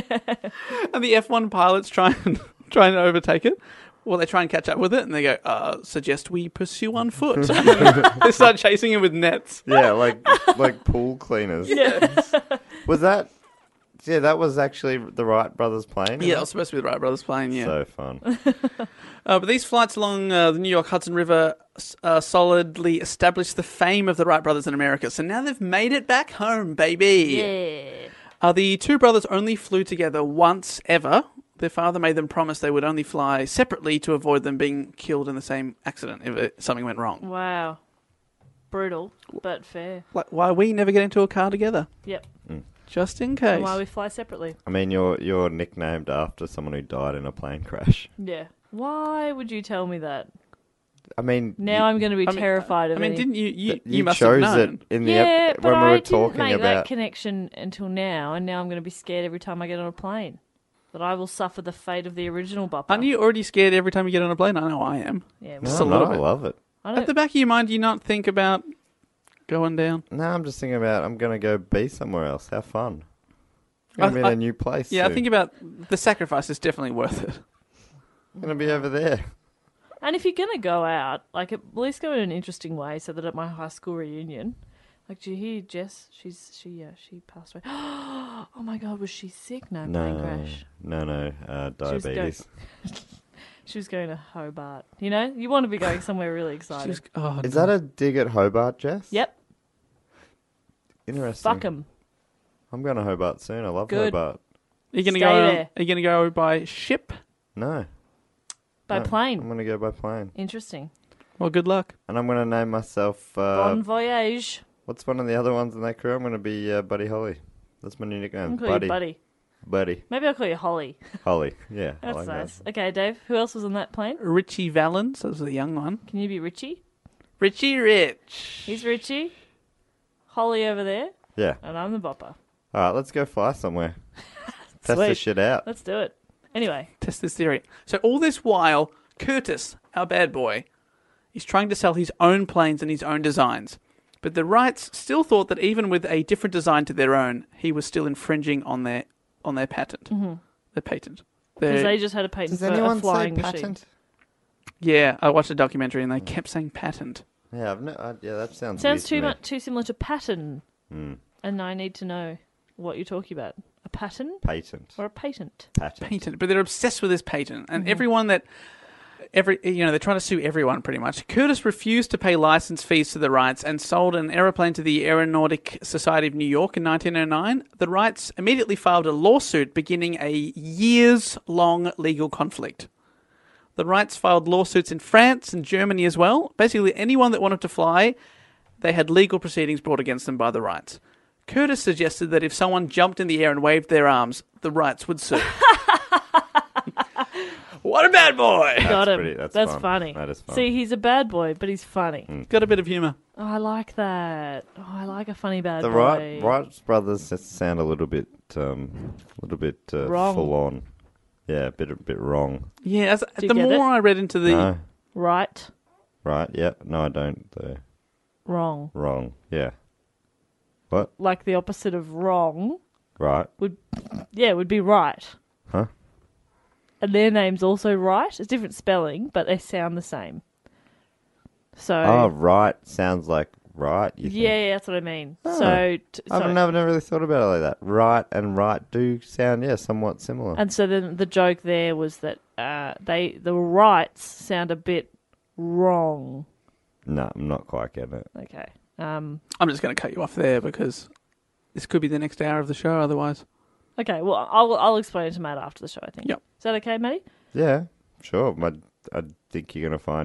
and the F one pilots try and, trying to overtake it. Well, they try and catch up with it, and they go, uh, suggest we pursue on foot. They start chasing him with nets. Yeah, like like pool cleaners. Yeah. Was that? Yeah, that was actually the Wright brothers plane. Yeah, it was supposed to be the Wright brothers plane, yeah. So fun. Uh, but these flights along uh, the New York Hudson River uh, solidly established the fame of the Wright brothers in America. So now they've made it back home, baby. Yeah. Uh, the two brothers only flew together once ever. Their father made them promise they would only fly separately to avoid them being killed in the same accident if it, something went wrong. Wow. Brutal, but fair. Like, why we never get into a car together? Yep. Just in case. And why we fly separately. I mean, you're you're nicknamed after someone who died in a plane crash. Yeah. Why would you tell me that? I mean, Now you, I'm going to be I mean- terrified of I mean, any- didn't you? You, you, you must have chose known. it in the Yeah, ep- but when we I were didn't talking make that about. connection until now, and now I'm going to be scared every time I get on a plane that I will suffer the fate of the original Bopper. Aren't you already scared every time you get on a plane? I know I am. Yeah. No, Well, Just a no, little I bit. love it. I At don't. the back of your mind, do you not think about going down? No, I'm just thinking about I'm going to go be somewhere else. How fun. I'm going to be in I- a new place. Yeah, I soon. think about the sacrifice is definitely worth it. I'm going to be over there. And if you're going to go out, like at least go in an interesting way, so that at my high school reunion, like, do you hear Jess? She's she yeah she passed away. Oh my God, was she sick? No, plane No, crash. no, no. Uh, She was going- diabetes. She was going to Hobart. You know, you want to be going somewhere really exciting. Just, oh, Is that a dig at Hobart, Jess? Yep. Interesting. Fuck them. I'm going to Hobart soon. I love Good. Hobart. Are you going to Stay go? there. Are you going to go by ship? No. By no, plane. I'm going to go by plane. Interesting. Well, good luck. And I'm going to name myself... Uh, Bon voyage. what's one of the other ones in that crew? I'm going to be uh, Buddy Holly. That's my new nickname. I'll call Buddy. you Buddy. Buddy. Maybe I'll call you Holly. Holly. Yeah. I That's like nice. that. Okay, Dave. Who else was on that plane? Richie Valens, that was the young one. Can you be Richie? Richie Rich. He's Richie. Holly over there, Yeah. and I'm the Bopper. All right, let's go fly somewhere. Test Sweet. this shit out. Let's do it. Anyway, Test this theory. So all this while, Curtis, our bad boy, is trying to sell his own planes and his own designs. But the Wrights still thought that even with a different design to their own, he was still infringing on their on their patent, mm-hmm. their patent. because Their- they just had a patent Does for a anyone say flying machine. patent? yeah, I watched a documentary and they kept saying patent. Yeah, I've no, uh, yeah, that sounds Sounds weird too to me. much too similar to pattern, Mm. and I need to know what you're talking about. A pattern Patent. or a patent? Patent. Patent, but they're obsessed with this patent, and everyone that every you know they're trying to sue everyone pretty much. Curtis refused to pay license fees to the Wrights and sold an aeroplane to the Aeronautic Society of New York in nineteen oh nine. The Wrights immediately filed a lawsuit, beginning a years-long legal conflict. The Wrights filed lawsuits in France and Germany as well. Basically, anyone that wanted to fly, they had legal proceedings brought against them by the Wrights. Curtis suggested that if someone jumped in the air and waved their arms, the Wrights would sue. What a bad boy! Got him. pretty- that's That's fun. funny. That is fun. See, he's a bad boy, but he's funny. Got a bit of humour. Oh, I like that. Oh, I like a funny bad The boy. Wright, Wright brothers just sound a little bit, um, a little bit uh, Wrong. full on. Yeah, a bit, a bit wrong. Yeah, as, you the get more it? I read into the... No, Right, right? Yeah, no, I don't. Uh, wrong. wrong. Yeah, what? Like the opposite of wrong Right? would, yeah, would be right. Huh? And their name's also right. It's different spelling, but they sound the same. So Oh, right sounds like right. You think? yeah, yeah, that's what I mean. Oh. So, t- I've so never, never really thought about it like that. Right and right do sound, yeah, somewhat similar. and so then the joke there was that uh, they the rights sound a bit wrong. No, I'm not quite getting it. Okay. Um. I'm just going to cut you off there because this could be the next hour of the show otherwise. Okay. Well, I'll I'll explain it to Matt after the show. I think. Yep. Is that okay, Matty? Yeah, sure. I, I think you're going to find your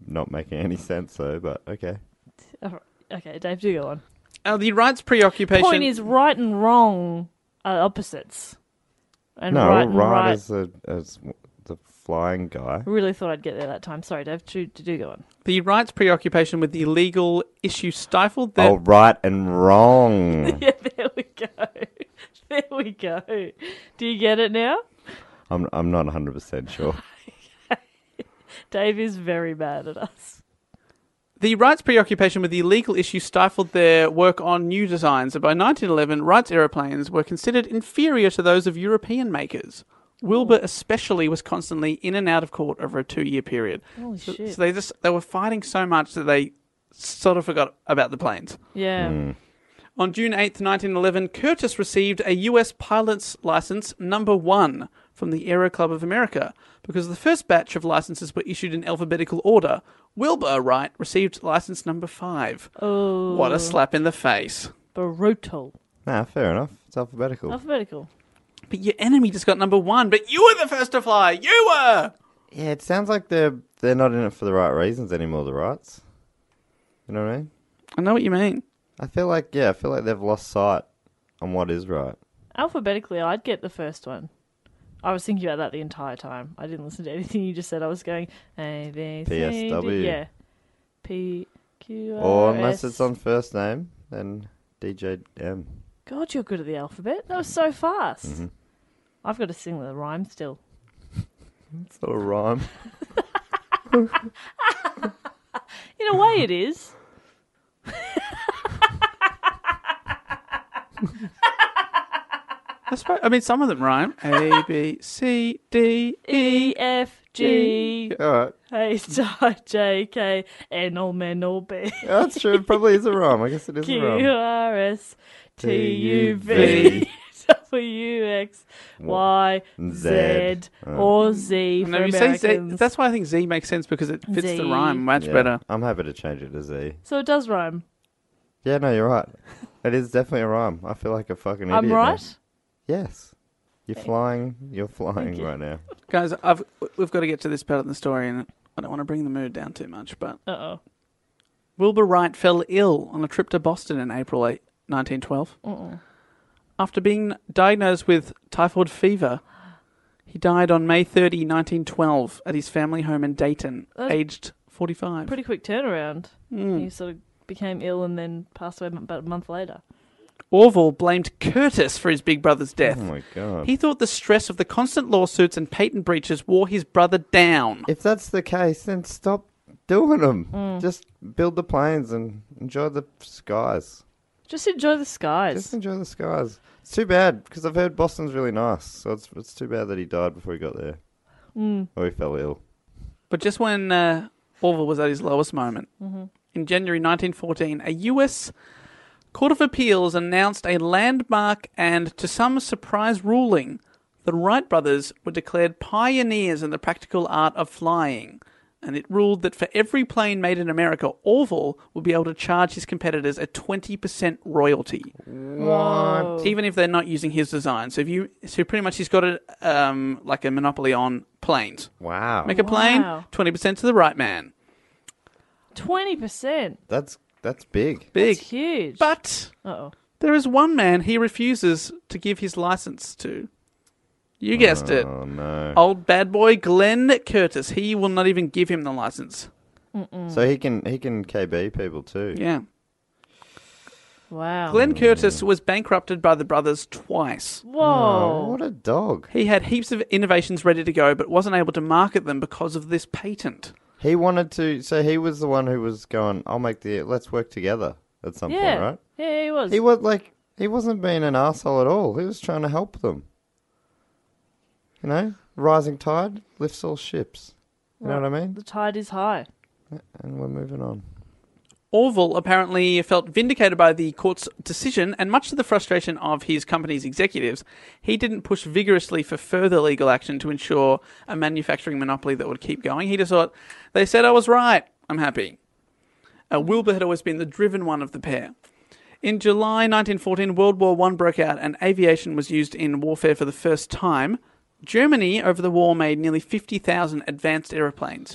not making any sense though, but okay. All right. Okay, Dave, do go on. Uh, the rights preoccupation. Point is, right and wrong are opposites. And No, right right, and right. as, a, as the flying guy. Really thought I'd get there that time. Sorry, Dave, do, do go on. The rights preoccupation with the illegal issue stifled their... Oh, right and wrong. Yeah, there we go. There we go. Do you get it now? I'm I'm not one hundred percent sure. Dave is very mad at us. The rights preoccupation with the illegal issue stifled their work on new designs, and by nineteen eleven, Wright's aeroplanes were considered inferior to those of European makers. Wilbur especially was constantly in and out of court over a two-year period. Holy so, shit. so they just they were fighting so much that they sort of forgot about the planes. Yeah. Hmm. On June eighth, nineteen eleven, Curtiss received a U S pilot's license number one from the Aero Club of America. Because the first batch of licenses were issued in alphabetical order, Wilbur Wright received license number five. Oh. What a slap in the face. Brutal. Nah, fair enough. It's alphabetical. Alphabetical. But your enemy just got number one, but you were the first to fly! You were! Yeah, it sounds like they're they're not in it for the right reasons anymore, the Wrights. You know what I mean? I know what you mean. I feel like, yeah, I feel like they've lost sight on what is right. Alphabetically, I'd get the first one. I was thinking about that the entire time. I didn't listen to anything you just said. I was going A, B, C, P S W. D. Yeah. P, Q, R, Or unless S. it's on first name, then D J M. God, you're good at the alphabet. That was so fast. Mm-hmm. I've got to sing the rhyme still. It's not a rhyme. In a way, it is. I suppose, I mean, some of them rhyme. A, B, C, D, E, E. F, G, All right. H, I, J, K, N, O, M, O, B, Yeah, that's true. It probably is a rhyme. I guess it is a Q, rhyme. R, S, T, U, V, V, W, X, Y, Z. Z, Oh. or Z And for if you say Z, Americans. that's why I think Z makes sense, because it fits Z. the rhyme much Yeah, better. I'm happy to change it to Z. So it does rhyme. Yeah, no, you're right. It is definitely a rhyme. I feel like a fucking idiot. I'm now. right? Yes. You're flying. You're flying you. right now. Guys, I've, we've got to get to this part of the story, and I don't want to bring the mood down too much, but Uh-oh. Wilbur Wright fell ill on a trip to Boston in April eighth, nineteen twelve. Uh-oh. After being diagnosed with typhoid fever, he died on May thirtieth, nineteen twelve, at his family home in Dayton, That's aged forty-five. Pretty quick turnaround. Mm. He sort of became ill and then passed away about a month later. Orville blamed Curtiss for his big brother's death. Oh my god. He thought the stress of the constant lawsuits and patent breaches wore his brother down. If that's the case, then stop doing them. Mm. Just build the planes and enjoy the skies. Just enjoy the skies. Just enjoy the skies. It's too bad because I've heard Boston's really nice, so it's it's too bad that he died before he got there, Mm. or he fell ill. But just when uh, Orville was at his lowest moment, Mm-hmm. in January nineteen fourteen, a U S Court of Appeals announced a landmark and, to some surprise, ruling. The Wright brothers were declared pioneers in the practical art of flying, and it ruled that for every plane made in America, Orville would be able to charge his competitors a twenty percent royalty, Whoa. even if they're not using his design. So if you, so pretty much he's got a um, like a monopoly on planes. Wow, Make a plane, Wow. twenty percent to the right man. twenty percent. that's that's big. Big. That's huge. But Uh-oh. there is one man he refuses to give his license to. You guessed it. Oh no! Old bad boy Glenn Curtiss. He will not even give him the license. So he can he can K B people too. Yeah. Wow. Glenn Curtiss was bankrupted by the brothers twice. Whoa. Oh, what a dog! He had heaps of innovations ready to go, but wasn't able to market them because of this patent. He wanted to. So he was the one who was going. I'll make the. Let's work together at some yeah. point, right? Yeah, he was. He was like he wasn't being an arsehole at all. He was trying to help them. You know, rising tide lifts all ships. You know what I mean? The tide is high. And we're moving on. Orville apparently felt vindicated by the court's decision, and much to the frustration of his company's executives, he didn't push vigorously for further legal action to ensure a manufacturing monopoly that would keep going. He just thought, they said I was right, I'm happy. Uh, Wilbur had always been the driven one of the pair. In July nineteen fourteen, World War One broke out and aviation was used in warfare for the first time. Germany, over the war, made nearly fifty thousand advanced aeroplanes.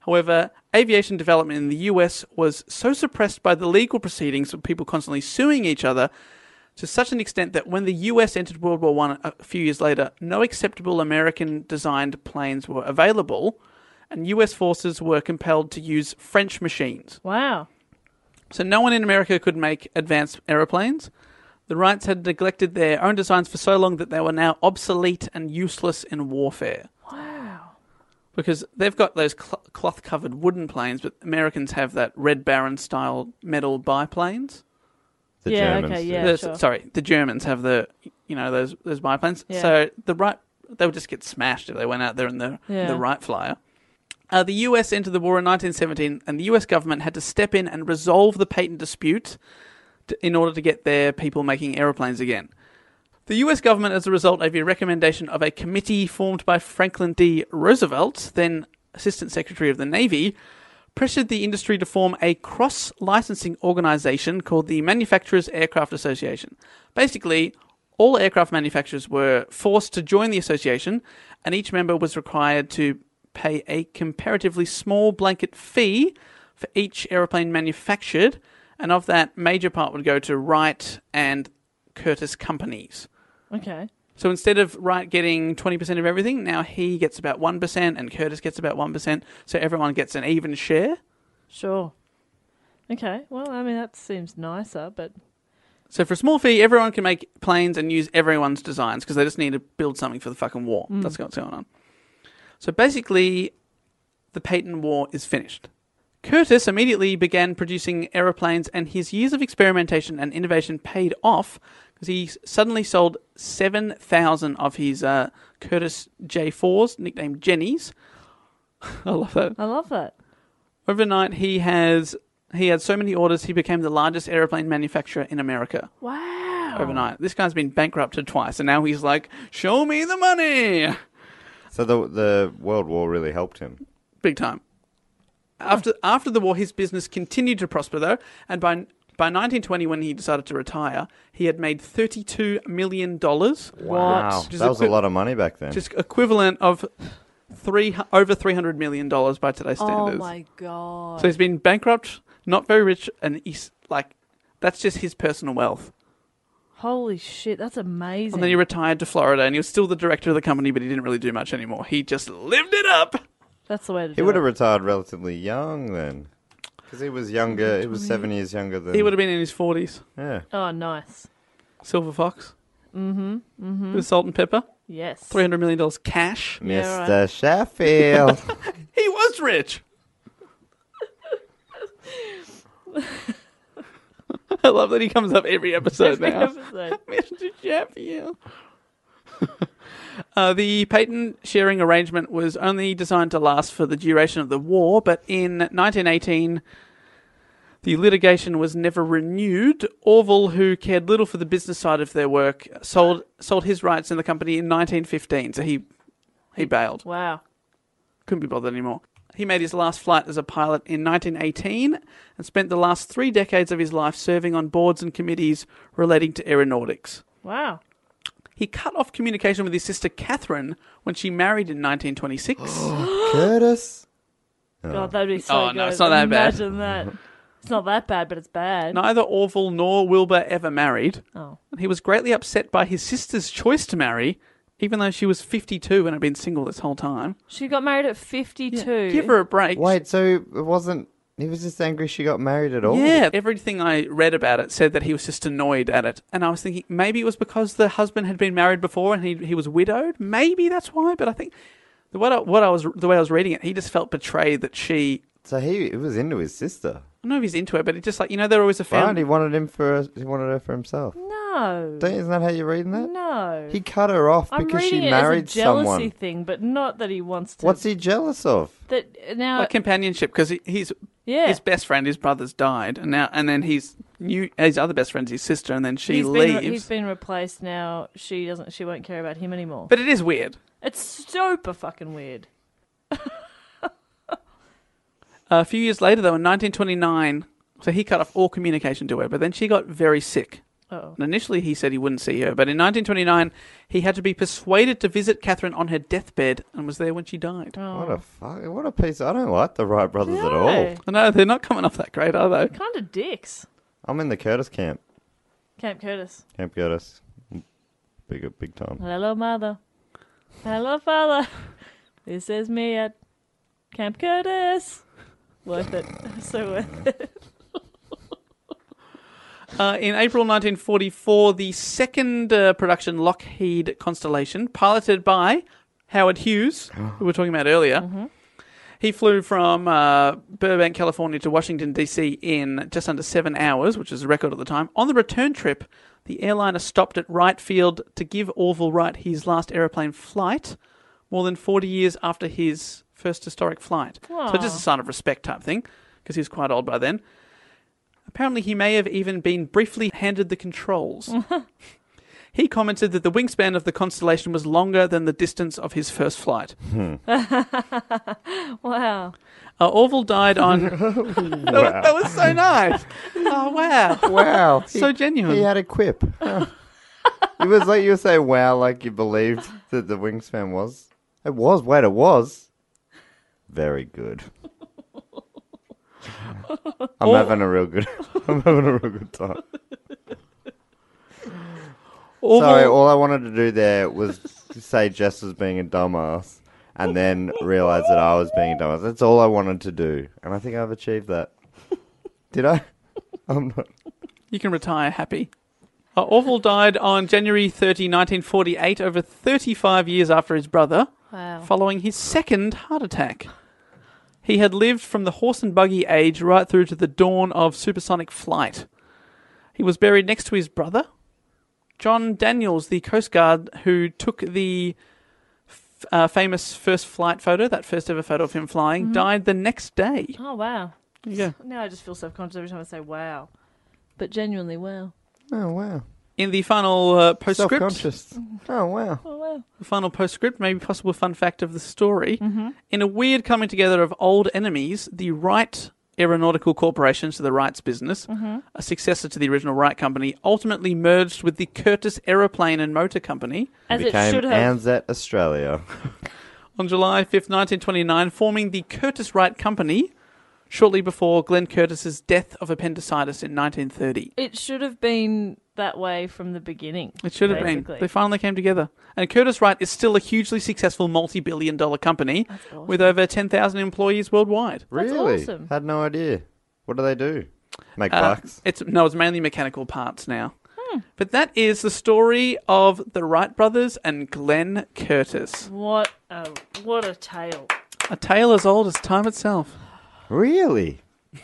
However, aviation development in the U S was so suppressed by the legal proceedings of people constantly suing each other to such an extent that when the U S entered World War One a few years later, no acceptable American-designed planes were available, and U S forces were compelled to use French machines. Wow. So no one in America could make advanced aeroplanes. The Wrights had neglected their own designs for so long that they were now obsolete and useless in warfare. Wow. Because they've got those cl- cloth-covered wooden planes, but Americans have that Red Baron-style metal biplanes. The Yeah, Germans okay, do. yeah. The- sure. Sorry, the Germans have the, you know, those those biplanes. Yeah. So the Wright, they would just get smashed if they went out there in the Yeah. the Wright Flyer. Uh, the U S entered the war in nineteen seventeen, and the U S government had to step in and resolve the patent dispute to, in order to get their people making aeroplanes again. The U S government, as a result of a recommendation of a committee formed by Franklin D. Roosevelt, then Assistant Secretary of the Navy, pressured the industry to form a cross-licensing organization called the Manufacturers Aircraft Association. Basically, all aircraft manufacturers were forced to join the association, and each member was required to pay a comparatively small blanket fee for each aeroplane manufactured, and of that, major part would go to Wright and Curtiss companies. Okay. So instead of Wright getting twenty percent of everything, now he gets about one percent and Curtiss gets about one percent, so everyone gets an even share. Sure. Okay. Well, I mean, that seems nicer, but So for a small fee, everyone can make planes and use everyone's designs because they just need to build something for the fucking war. That's what's going on. So basically, the patent war is finished. Curtiss immediately began producing aeroplanes, and his years of experimentation and innovation paid off because he suddenly sold seven thousand of his uh, Curtiss J fours, nicknamed Jennies. I love that. I love that. Overnight, he has he had so many orders, he became the largest aeroplane manufacturer in America. Wow. Overnight. This guy's been bankrupted twice, and now he's like, show me the money! So the the World War really helped him. Big time. After after the war, his business continued to prosper, though, and by by nineteen twenty, when he decided to retire, he had made thirty-two million dollars. Wow, Which is that was equi- a lot of money back then. Just equivalent of three over three hundred million dollars by today's Oh standards. my god. So he's been bankrupt, not very rich, and he's like, that's just his personal wealth. Holy shit, that's amazing. And then he retired to Florida, and he was still the director of the company, but he didn't really do much anymore. He just lived it up. That's the way to do He would it. have retired relatively young then. Because he was younger. He was seven years younger than... He would have been in his forties. Yeah. Oh, nice. Silver Fox. Mm-hmm. Mm-hmm. With salt and pepper. Yes. three hundred million dollars cash. Yeah, Mister right. Sheffield. He was rich. I love that he comes up every episode Every now. episode. Mister Sheffield. Uh, the patent sharing arrangement was only designed to last for the duration of the war, but in nineteen eighteen, the litigation was never renewed. Orville, who cared little for the business side of their work, sold sold his rights in the company in nineteen fifteen, so he he bailed. Wow. Couldn't be bothered anymore. He made his last flight as a pilot in nineteen eighteen and spent the last three decades of his life serving on boards and committees relating to aeronautics. Wow. He cut off communication with his sister Catherine when she married in nineteen twenty-six. Curtis. God, that'd be so Oh, good. no, it's not that bad. Imagine that. It's not that bad, but it's bad. Neither Orville nor Wilbur ever married. Oh. And he was greatly upset by his sister's choice to marry, even though she was fifty-two and had been single this whole time. She got married at fifty-two. Give her a break. Wait, so it wasn't... He was just angry she got married at all? Yeah, everything I read about it said that he was just annoyed at it. And I was thinking maybe it was because the husband had been married before and he he was widowed. Maybe that's why. But I think the what I, what I was the way I was reading it, he just felt betrayed that she. So he, he was into his sister. I don't know if he's into it, but it's just like, you know, they're always a Right, family. he wanted him for he wanted her for himself. No. Don't, isn't that how you're reading that? No. He cut her off I'm because reading she it married as a jealousy someone. thing, but not that he wants to. What's he jealous of? That now? Like companionship, because he, he's yeah. his best friend, his brother's died, and now and then his new his other best friend's his sister, and then she he's leaves. Been, he's been replaced now. She doesn't. She won't care about him anymore. But it is weird. It's super fucking weird. A few years later, though, in nineteen twenty-nine, so he cut off all communication to her, but then she got very sick. Uh-oh. And initially, he said he wouldn't see her, but in nineteen twenty-nine, he had to be persuaded to visit Catherine on her deathbed and was there when she died. Oh. What a fuck! What a piece! I don't like the Wright brothers at all. No. I know, they're not coming off that great, are they? Kind of dicks. I'm in the Curtis camp. Camp Curtis. Camp Curtis. Big, big time. Hello, mother. Hello, father. This is me at Camp Curtis. Worth it. So worth it. Uh, in April nineteen forty-four, the second uh, production Lockheed Constellation, piloted by Howard Hughes, who we were talking about earlier, Mm-hmm. he flew from uh, Burbank, California to Washington, D C in just under seven hours, which is a record at the time. On the return trip, the airliner stopped at Wright Field to give Orville Wright his last aeroplane flight, more than forty years after his first historic flight. Aw. So just a sign of respect type thing, because he was quite old by then. Apparently, he may have even been briefly handed the controls. He commented that the wingspan of the Constellation was longer than the distance of his first flight. Wow. Uh, Orville died on... that, was, that was so nice. Oh, wow. Wow. So He- genuine. He had a quip. Huh. It was like you were saying, wow, like you believed that the wingspan was. It was. Wait, it was. Very good. I'm having a real good. I'm having a real good time. Orville, Sorry, all I wanted to do there was say Jess was being a dumbass, and then realise that I was being a dumbass. That's all I wanted to do, and I think I've achieved that. Did I? I'm not. you can retire happy. Uh, Orville died on January thirtieth, nineteen forty-eight, over thirty-five years after his brother, Wow. following his second heart attack. He had lived from the horse and buggy age right through to the dawn of supersonic flight. He was buried next to his brother, John Daniels, the Coast Guard who took the f- uh, famous first flight photo, that first ever photo of him flying, died the next day. Oh, wow. There you go. Now I just feel self-conscious every time I say wow. But genuinely, wow. Oh wow. In the final uh, postscript, Self-conscious. Oh wow. Oh, wow. the final postscript, maybe possible fun fact of the story. In a weird coming together of old enemies, the Wright Aeronautical Corporation, so the Wrights business, a successor to the original Wright Company, ultimately merged with the Curtis Aeroplane and Motor Company As it Became should have. Anzet Australia. on July fifth, nineteen twenty-nine, forming the Curtis Wright Company shortly before Glenn Curtis's death of appendicitis in nineteen thirty. It should have been that way from the beginning. It should have basically. been. They finally came together. And Curtis Wright is still a hugely successful multi-billion dollar company awesome. with over ten thousand employees worldwide. That's Really? awesome. Had no idea. What do they do? Make Uh, bucks? it's no, it's mainly mechanical parts now. But that is the story of the Wright brothers and Glenn Curtis. What a what a tale. A tale as old as time itself. Really?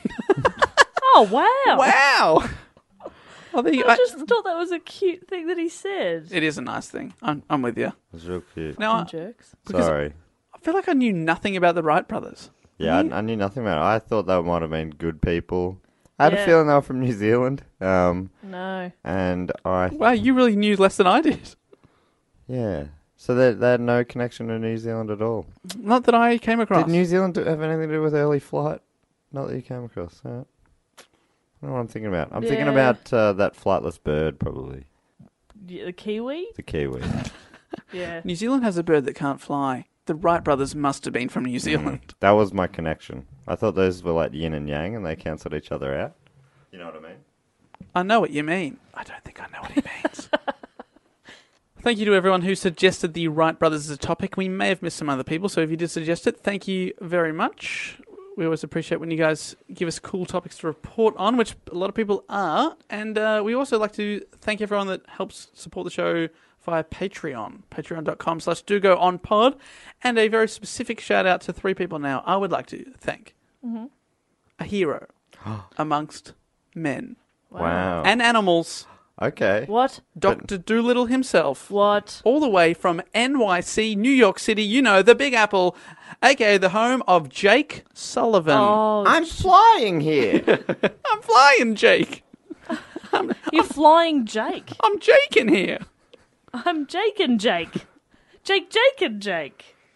Oh, wow. Wow! Well, there you- I I- just thought that was a cute thing that he said. it is a nice thing. I'm, I'm with you. That's real cute. Now, I, Jerks. because- Sorry. I feel like I knew nothing about the Wright brothers. Yeah, I, I knew nothing about it. I thought they might have been good people. I had Yeah. a feeling they were from New Zealand. Um, No. and I, Wow, you really knew less than I did. yeah. So they, they had no connection to New Zealand at all. Not that I came across. Did New Zealand do- have anything to do with early flight? Not that you came across. Huh? I don't know what I'm thinking about. I'm thinking Yeah. about uh, that flightless bird, probably. Yeah, the kiwi? The kiwi. Yeah. New Zealand has a bird that can't fly. The Wright brothers must have been from New Zealand. That was my connection. I thought those were like yin and yang and they cancelled each other out. You know what I mean? I know what you mean. I don't think I know what he means. Thank you to everyone who suggested the Wright brothers as a topic. We may have missed some other people, so if you did suggest it, thank you very much. We always appreciate when you guys give us cool topics to report on, which a lot of people are. And uh, we also like to thank everyone that helps support the show via Patreon, patreon.com slash do go on pod. And a very specific shout out to three people now I would like to thank. Mm-hmm. A hero amongst men Wow. and animals, Okay. What? Doctor Doolittle himself. What? All the way from N Y C, New York City, you know, the Big Apple, aka the home of Jake Sullivan. Oh, I'm flying here. I'm flying, Jake. you're flying Jake. I'm Jake in here. I'm Jake and Jake. Jake, Jake and Jake.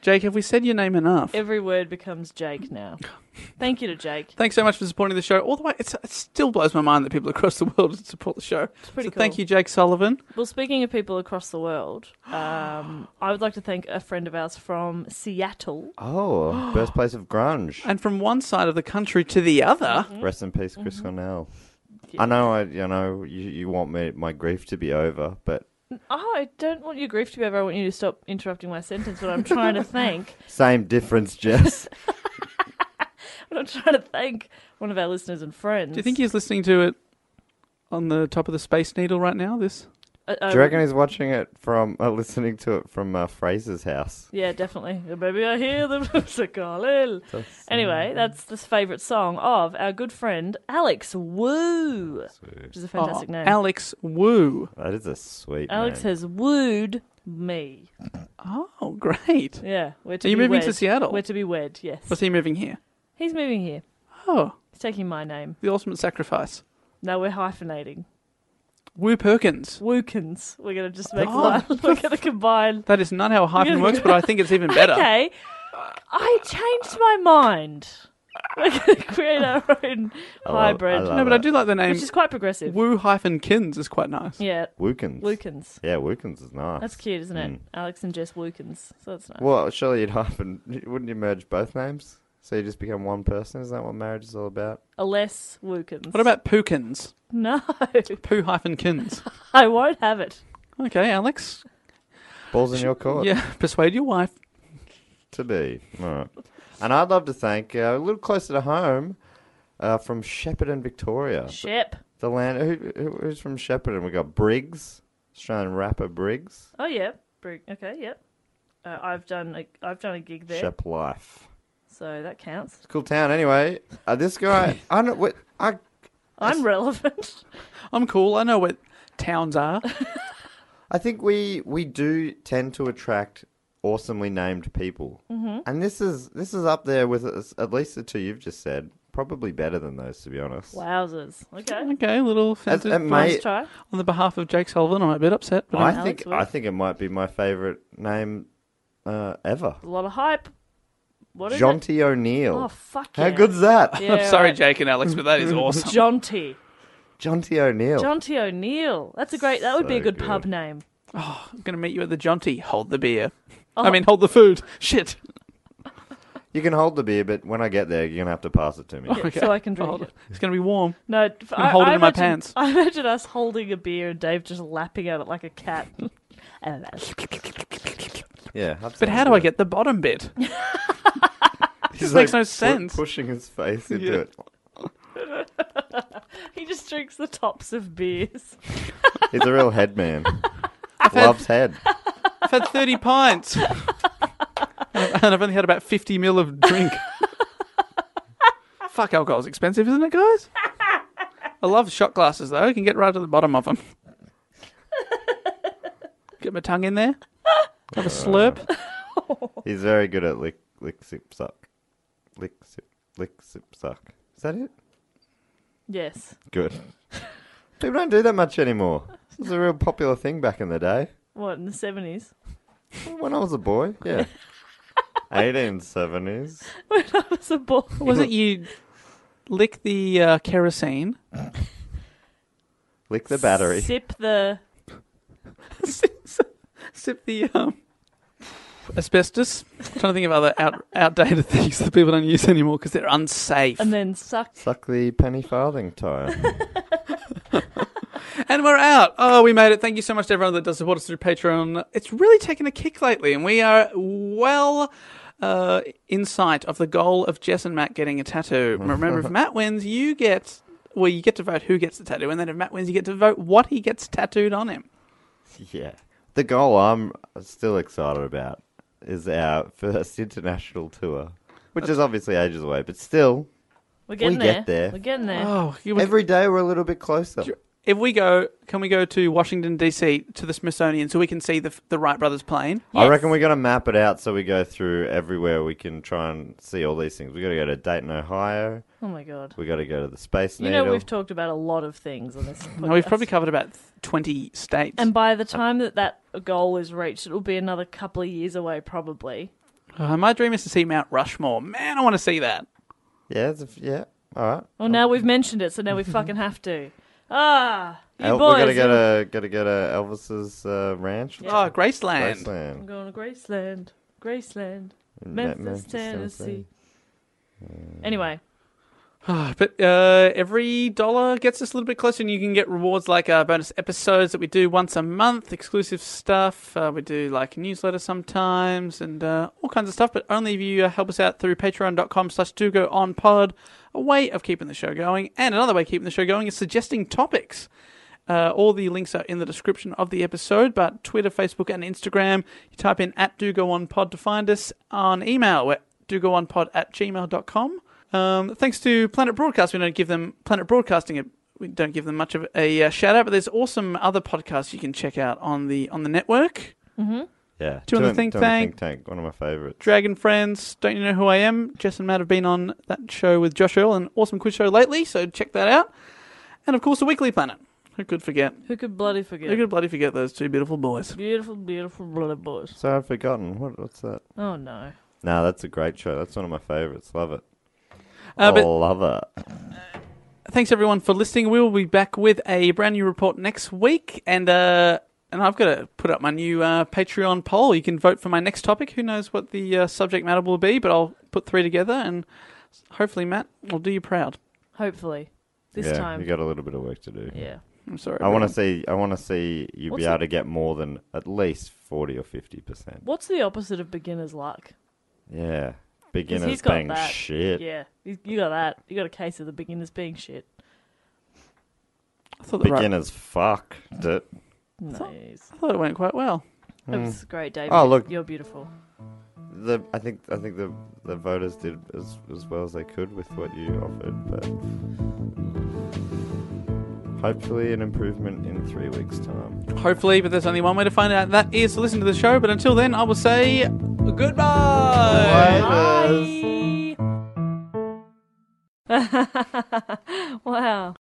Jake, have we said your name enough? Every word becomes Jake now. Thank you to Jake. Thanks so much for supporting the show. All the way, it's, it still blows my mind that people across the world support the show. It's pretty so cool. Thank you, Jake Sullivan. Well, speaking of people across the world, um, I would like to thank a friend of ours from Seattle. Oh, birthplace of grunge. And from one side of the country to the other, Rest in peace, Chris Cornell. Yeah. I know, I you know, you, you want me my grief to be over, but Oh, I don't want your grief to be over. I want you to stop interrupting my sentence, but I'm trying to thank. same difference, Jess. But I'm trying to thank one of our listeners and friends. do you think he's listening to it on the top of the Space Needle right now? This Uh, Do you reckon he's watching it from, uh, listening to it from uh, Fraser's house? Yeah, definitely. Baby, I hear the music calling. Anyway, that's the favourite song of our good friend Alex Woo, which is a fantastic oh, name. Alex Woo. That is a sweet Alex name. has wooed me. Oh, great. Yeah, we're to Are you be moving wed. to Seattle? We're to be wed. Yes. Was he moving here? He's moving here. Oh, He's taking my name. the ultimate sacrifice. No, we're hyphenating. Woo Perkins. Wookins. We're going to just make Oh. one. We're going to combine. That is not how a hyphen works, but I think it's even better. Okay. I changed my mind. We're going to create our own I love- hybrid, I love No, but I it. do like the name. which is quite progressive. Woo hyphen Kins is quite nice. Yeah, Wookins. Wookins. Yeah, Wookins is nice. That's cute, isn't it? Mm. Alex and Jess Wookins. So that's nice. Well, surely you'd hyphen. Wouldn't you merge both names? So you just become one person? Is that what marriage is all about? A less Wookins. What about Pookins? No, Poo hyphen Kins. I won't have it. Okay, Alex. Balls in your court. Yeah, persuade your wife. To be. All right. And I'd love to thank, uh, a little closer to home, uh, from Shepparton, Victoria. Shep. The land. Who, who, who's from Shepparton? We got Briggs, Australian rapper Briggs. Oh yeah, Brig. Okay, yep. Uh, I've done a I've done a gig there, Shep Life. so that counts. It's a cool town. Anyway, uh, this guy. I don't. What, I. I'm relevant. I'm cool. I know what towns are. I think we we do tend to attract awesomely named people, mm-hmm. and this is this is up there with us- at least the two you've just said. Probably better than those, to be honest. Wowzers. Okay. Okay, a little As- offensive. it may- Nice try. On the behalf of Jake Sullivan, I'm a bit upset. But I I'm- Alex think Wood. I think it might be my favourite name uh, ever. A lot of hype. What is it? Jaunty O'Neill. Oh fuck How yeah. good's that? Yeah, I'm sorry, right. Jake and Alex, but that is awesome. Jaunty. Jaunty O'Neill. Jaunty O'Neill. That's a great. That would be a So good, good. pub name. Oh, I'm going to meet you at the Jaunty. Hold the beer. Oh. I mean, hold the food. Shit. You can hold the beer, but when I get there, you're gonna have to pass it to me. Yeah, so I can drink Hold it. it. It's going to be warm. No, f- gonna I, hold I it in my imagine- pants. I imagine us holding a beer and Dave just lapping at it like a cat. Yeah. But how do I get the bottom bit? This makes no sense. Pushing his face into Yeah. Oh, it. He just drinks the tops of beers. He's a real head man. Loves head. I've had thirty pints. And I've only had about fifty mil of drink. Fuck, alcohol's expensive, isn't it, guys? I love shot glasses, though. I can get right to the bottom of them. Get my tongue in there. Have a slurp. He's very good at lick, lick, sip, suck. Lick, sip, lick, sip, suck. Is that it? Yes. Good. People don't do that much anymore. This was a real popular thing back in the day. What, in the seventies? When I was a boy, yeah. eighteen seventies. When I was a boy. Was it you lick the uh, kerosene? Lick the battery. Sip the... Sip the um, asbestos. I'm trying to think of other out, outdated things that people don't use anymore because they're unsafe. And then suck. Suck the penny farthing tire. And we're out. Oh, we made it. Thank you so much to everyone that does support us through Patreon. It's really taken a kick lately, and we are well uh, in sight of the goal of Jess and Matt getting a tattoo. Remember, if Matt wins, you get... Well, you get to vote who gets the tattoo, and then if Matt wins, you get to vote what he gets tattooed on him. Yeah. The goal I'm still excited about is our first international tour, which is obviously ages away, but still, We're getting We there. get there. We're getting there. Oh, you every day we're a little bit closer. If we go, can we go to Washington, D C to the Smithsonian so we can see the the Wright brothers plane? I Yes. reckon we got to map it out so we go through everywhere we can try and see all these things. We got to go to Dayton, Ohio. Oh my god. We got to go to the Space You Needle. know we've talked about a lot of things on this No, we've podcast. probably covered about twenty states. And by the time that that goal is reached, it will be another couple of years away, probably. Uh, my dream is to see Mount Rushmore. Man, I want to see that. Yeah, it's a, yeah. All right. Well, now we've mentioned it, so now we fucking have to. Ah, you El- boys. we gotta get a gotta get a Elvis's uh, ranch. Oh, Graceland. Graceland. I'm going to Graceland. Graceland. In Memphis, Memphis, Tennessee. Anyway. But uh, every dollar gets us a little bit closer, and you can get rewards like uh, bonus episodes that we do once a month, exclusive stuff. Uh, we do like a newsletter sometimes, and uh, all kinds of stuff. But only if you uh, help us out through patreon.com slash do go on pod. A way of keeping the show going, and another way of keeping the show going is suggesting topics. Uh, all the links are in the description of the episode, but Twitter, Facebook, and Instagram, you type in at do go on pod to find us. On email, we're do go on pod at gmail dot com. Um, thanks to Planet Broadcast, we don't give them Planet Broadcasting. A, we don't give them much of a uh, shout out, but there's awesome other podcasts you can check out on the on the network. Mm-hmm. Yeah, Two on the Think Tank. Think Tank, one of my favorites. Dragon Friends, Don't You Know Who I Am? Jess and Matt have been on that show with Josh Earl, an awesome quiz show lately, so check that out. And of course, the Weekly Planet. Who could forget? Who could bloody forget? Who could bloody forget those two beautiful boys? Beautiful, beautiful bloody boys. So I've forgotten. What, what's that? Oh, no. No, that's a great show. That's one of my favorites. Love it. Uh, oh, but- love it. Thanks everyone for listening. We will be back with a brand new report next week, and uh, and I've got to put up my new uh, Patreon poll. You can vote for my next topic. Who knows what the uh, subject matter will be, but I'll put three together, and hopefully, Matt, will do you proud. Hopefully. This yeah, time. you got a little bit of work to do. Yeah. I'm sorry. I want to see. I want to see you What's be able it- to get more than at least forty or fifty percent. What's the opposite of beginner's luck? Yeah, 'Cause beginners he's got being that. shit. Yeah. You you got that. You got a case of the beginners being shit. I thought, the right, Beginners fucked it. Nice. I thought it went quite well. That was great, David. Oh, look. You're beautiful. The I think I think the the voters did as as well as they could with what you offered, but hopefully an improvement in three weeks' time. Hopefully, but there's only one way to find out. That is to listen to the show. But until then, I will say goodbye. Bye. Wow.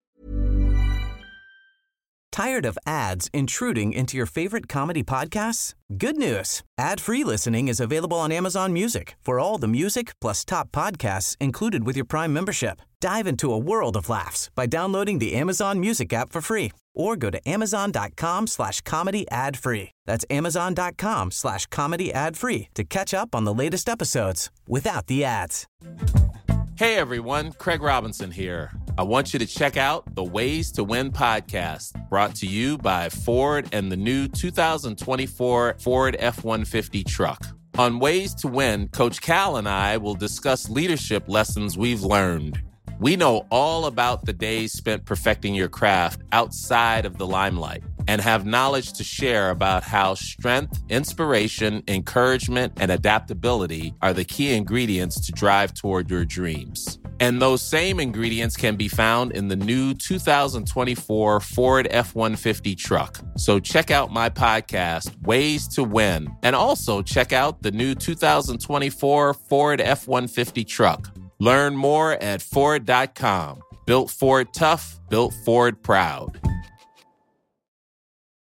Tired of ads intruding into your favorite comedy podcasts? Good news. Ad-free listening is available on Amazon Music for all the music plus top podcasts included with your Prime membership. Dive into a world of laughs by downloading the Amazon Music app for free or go to amazon.com slash comedy ad free. That's amazon.com slash comedy ad free to catch up on the latest episodes without the ads. Hey everyone, Craig Robinson here. I want you to check out the Ways to Win podcast, brought to you by Ford and the new two thousand twenty-four Ford F one fifty truck. On Ways to Win, Coach Cal and I will discuss leadership lessons we've learned. We know all about the days spent perfecting your craft outside of the limelight and have knowledge to share about how strength, inspiration, encouragement, and adaptability are the key ingredients to drive toward your dreams. And those same ingredients can be found in the new two thousand twenty-four Ford F one fifty truck. So check out my podcast, Ways to Win, and also check out the new two thousand twenty-four Ford F one fifty truck. Learn more at Ford dot com. Built Ford tough, built Ford proud.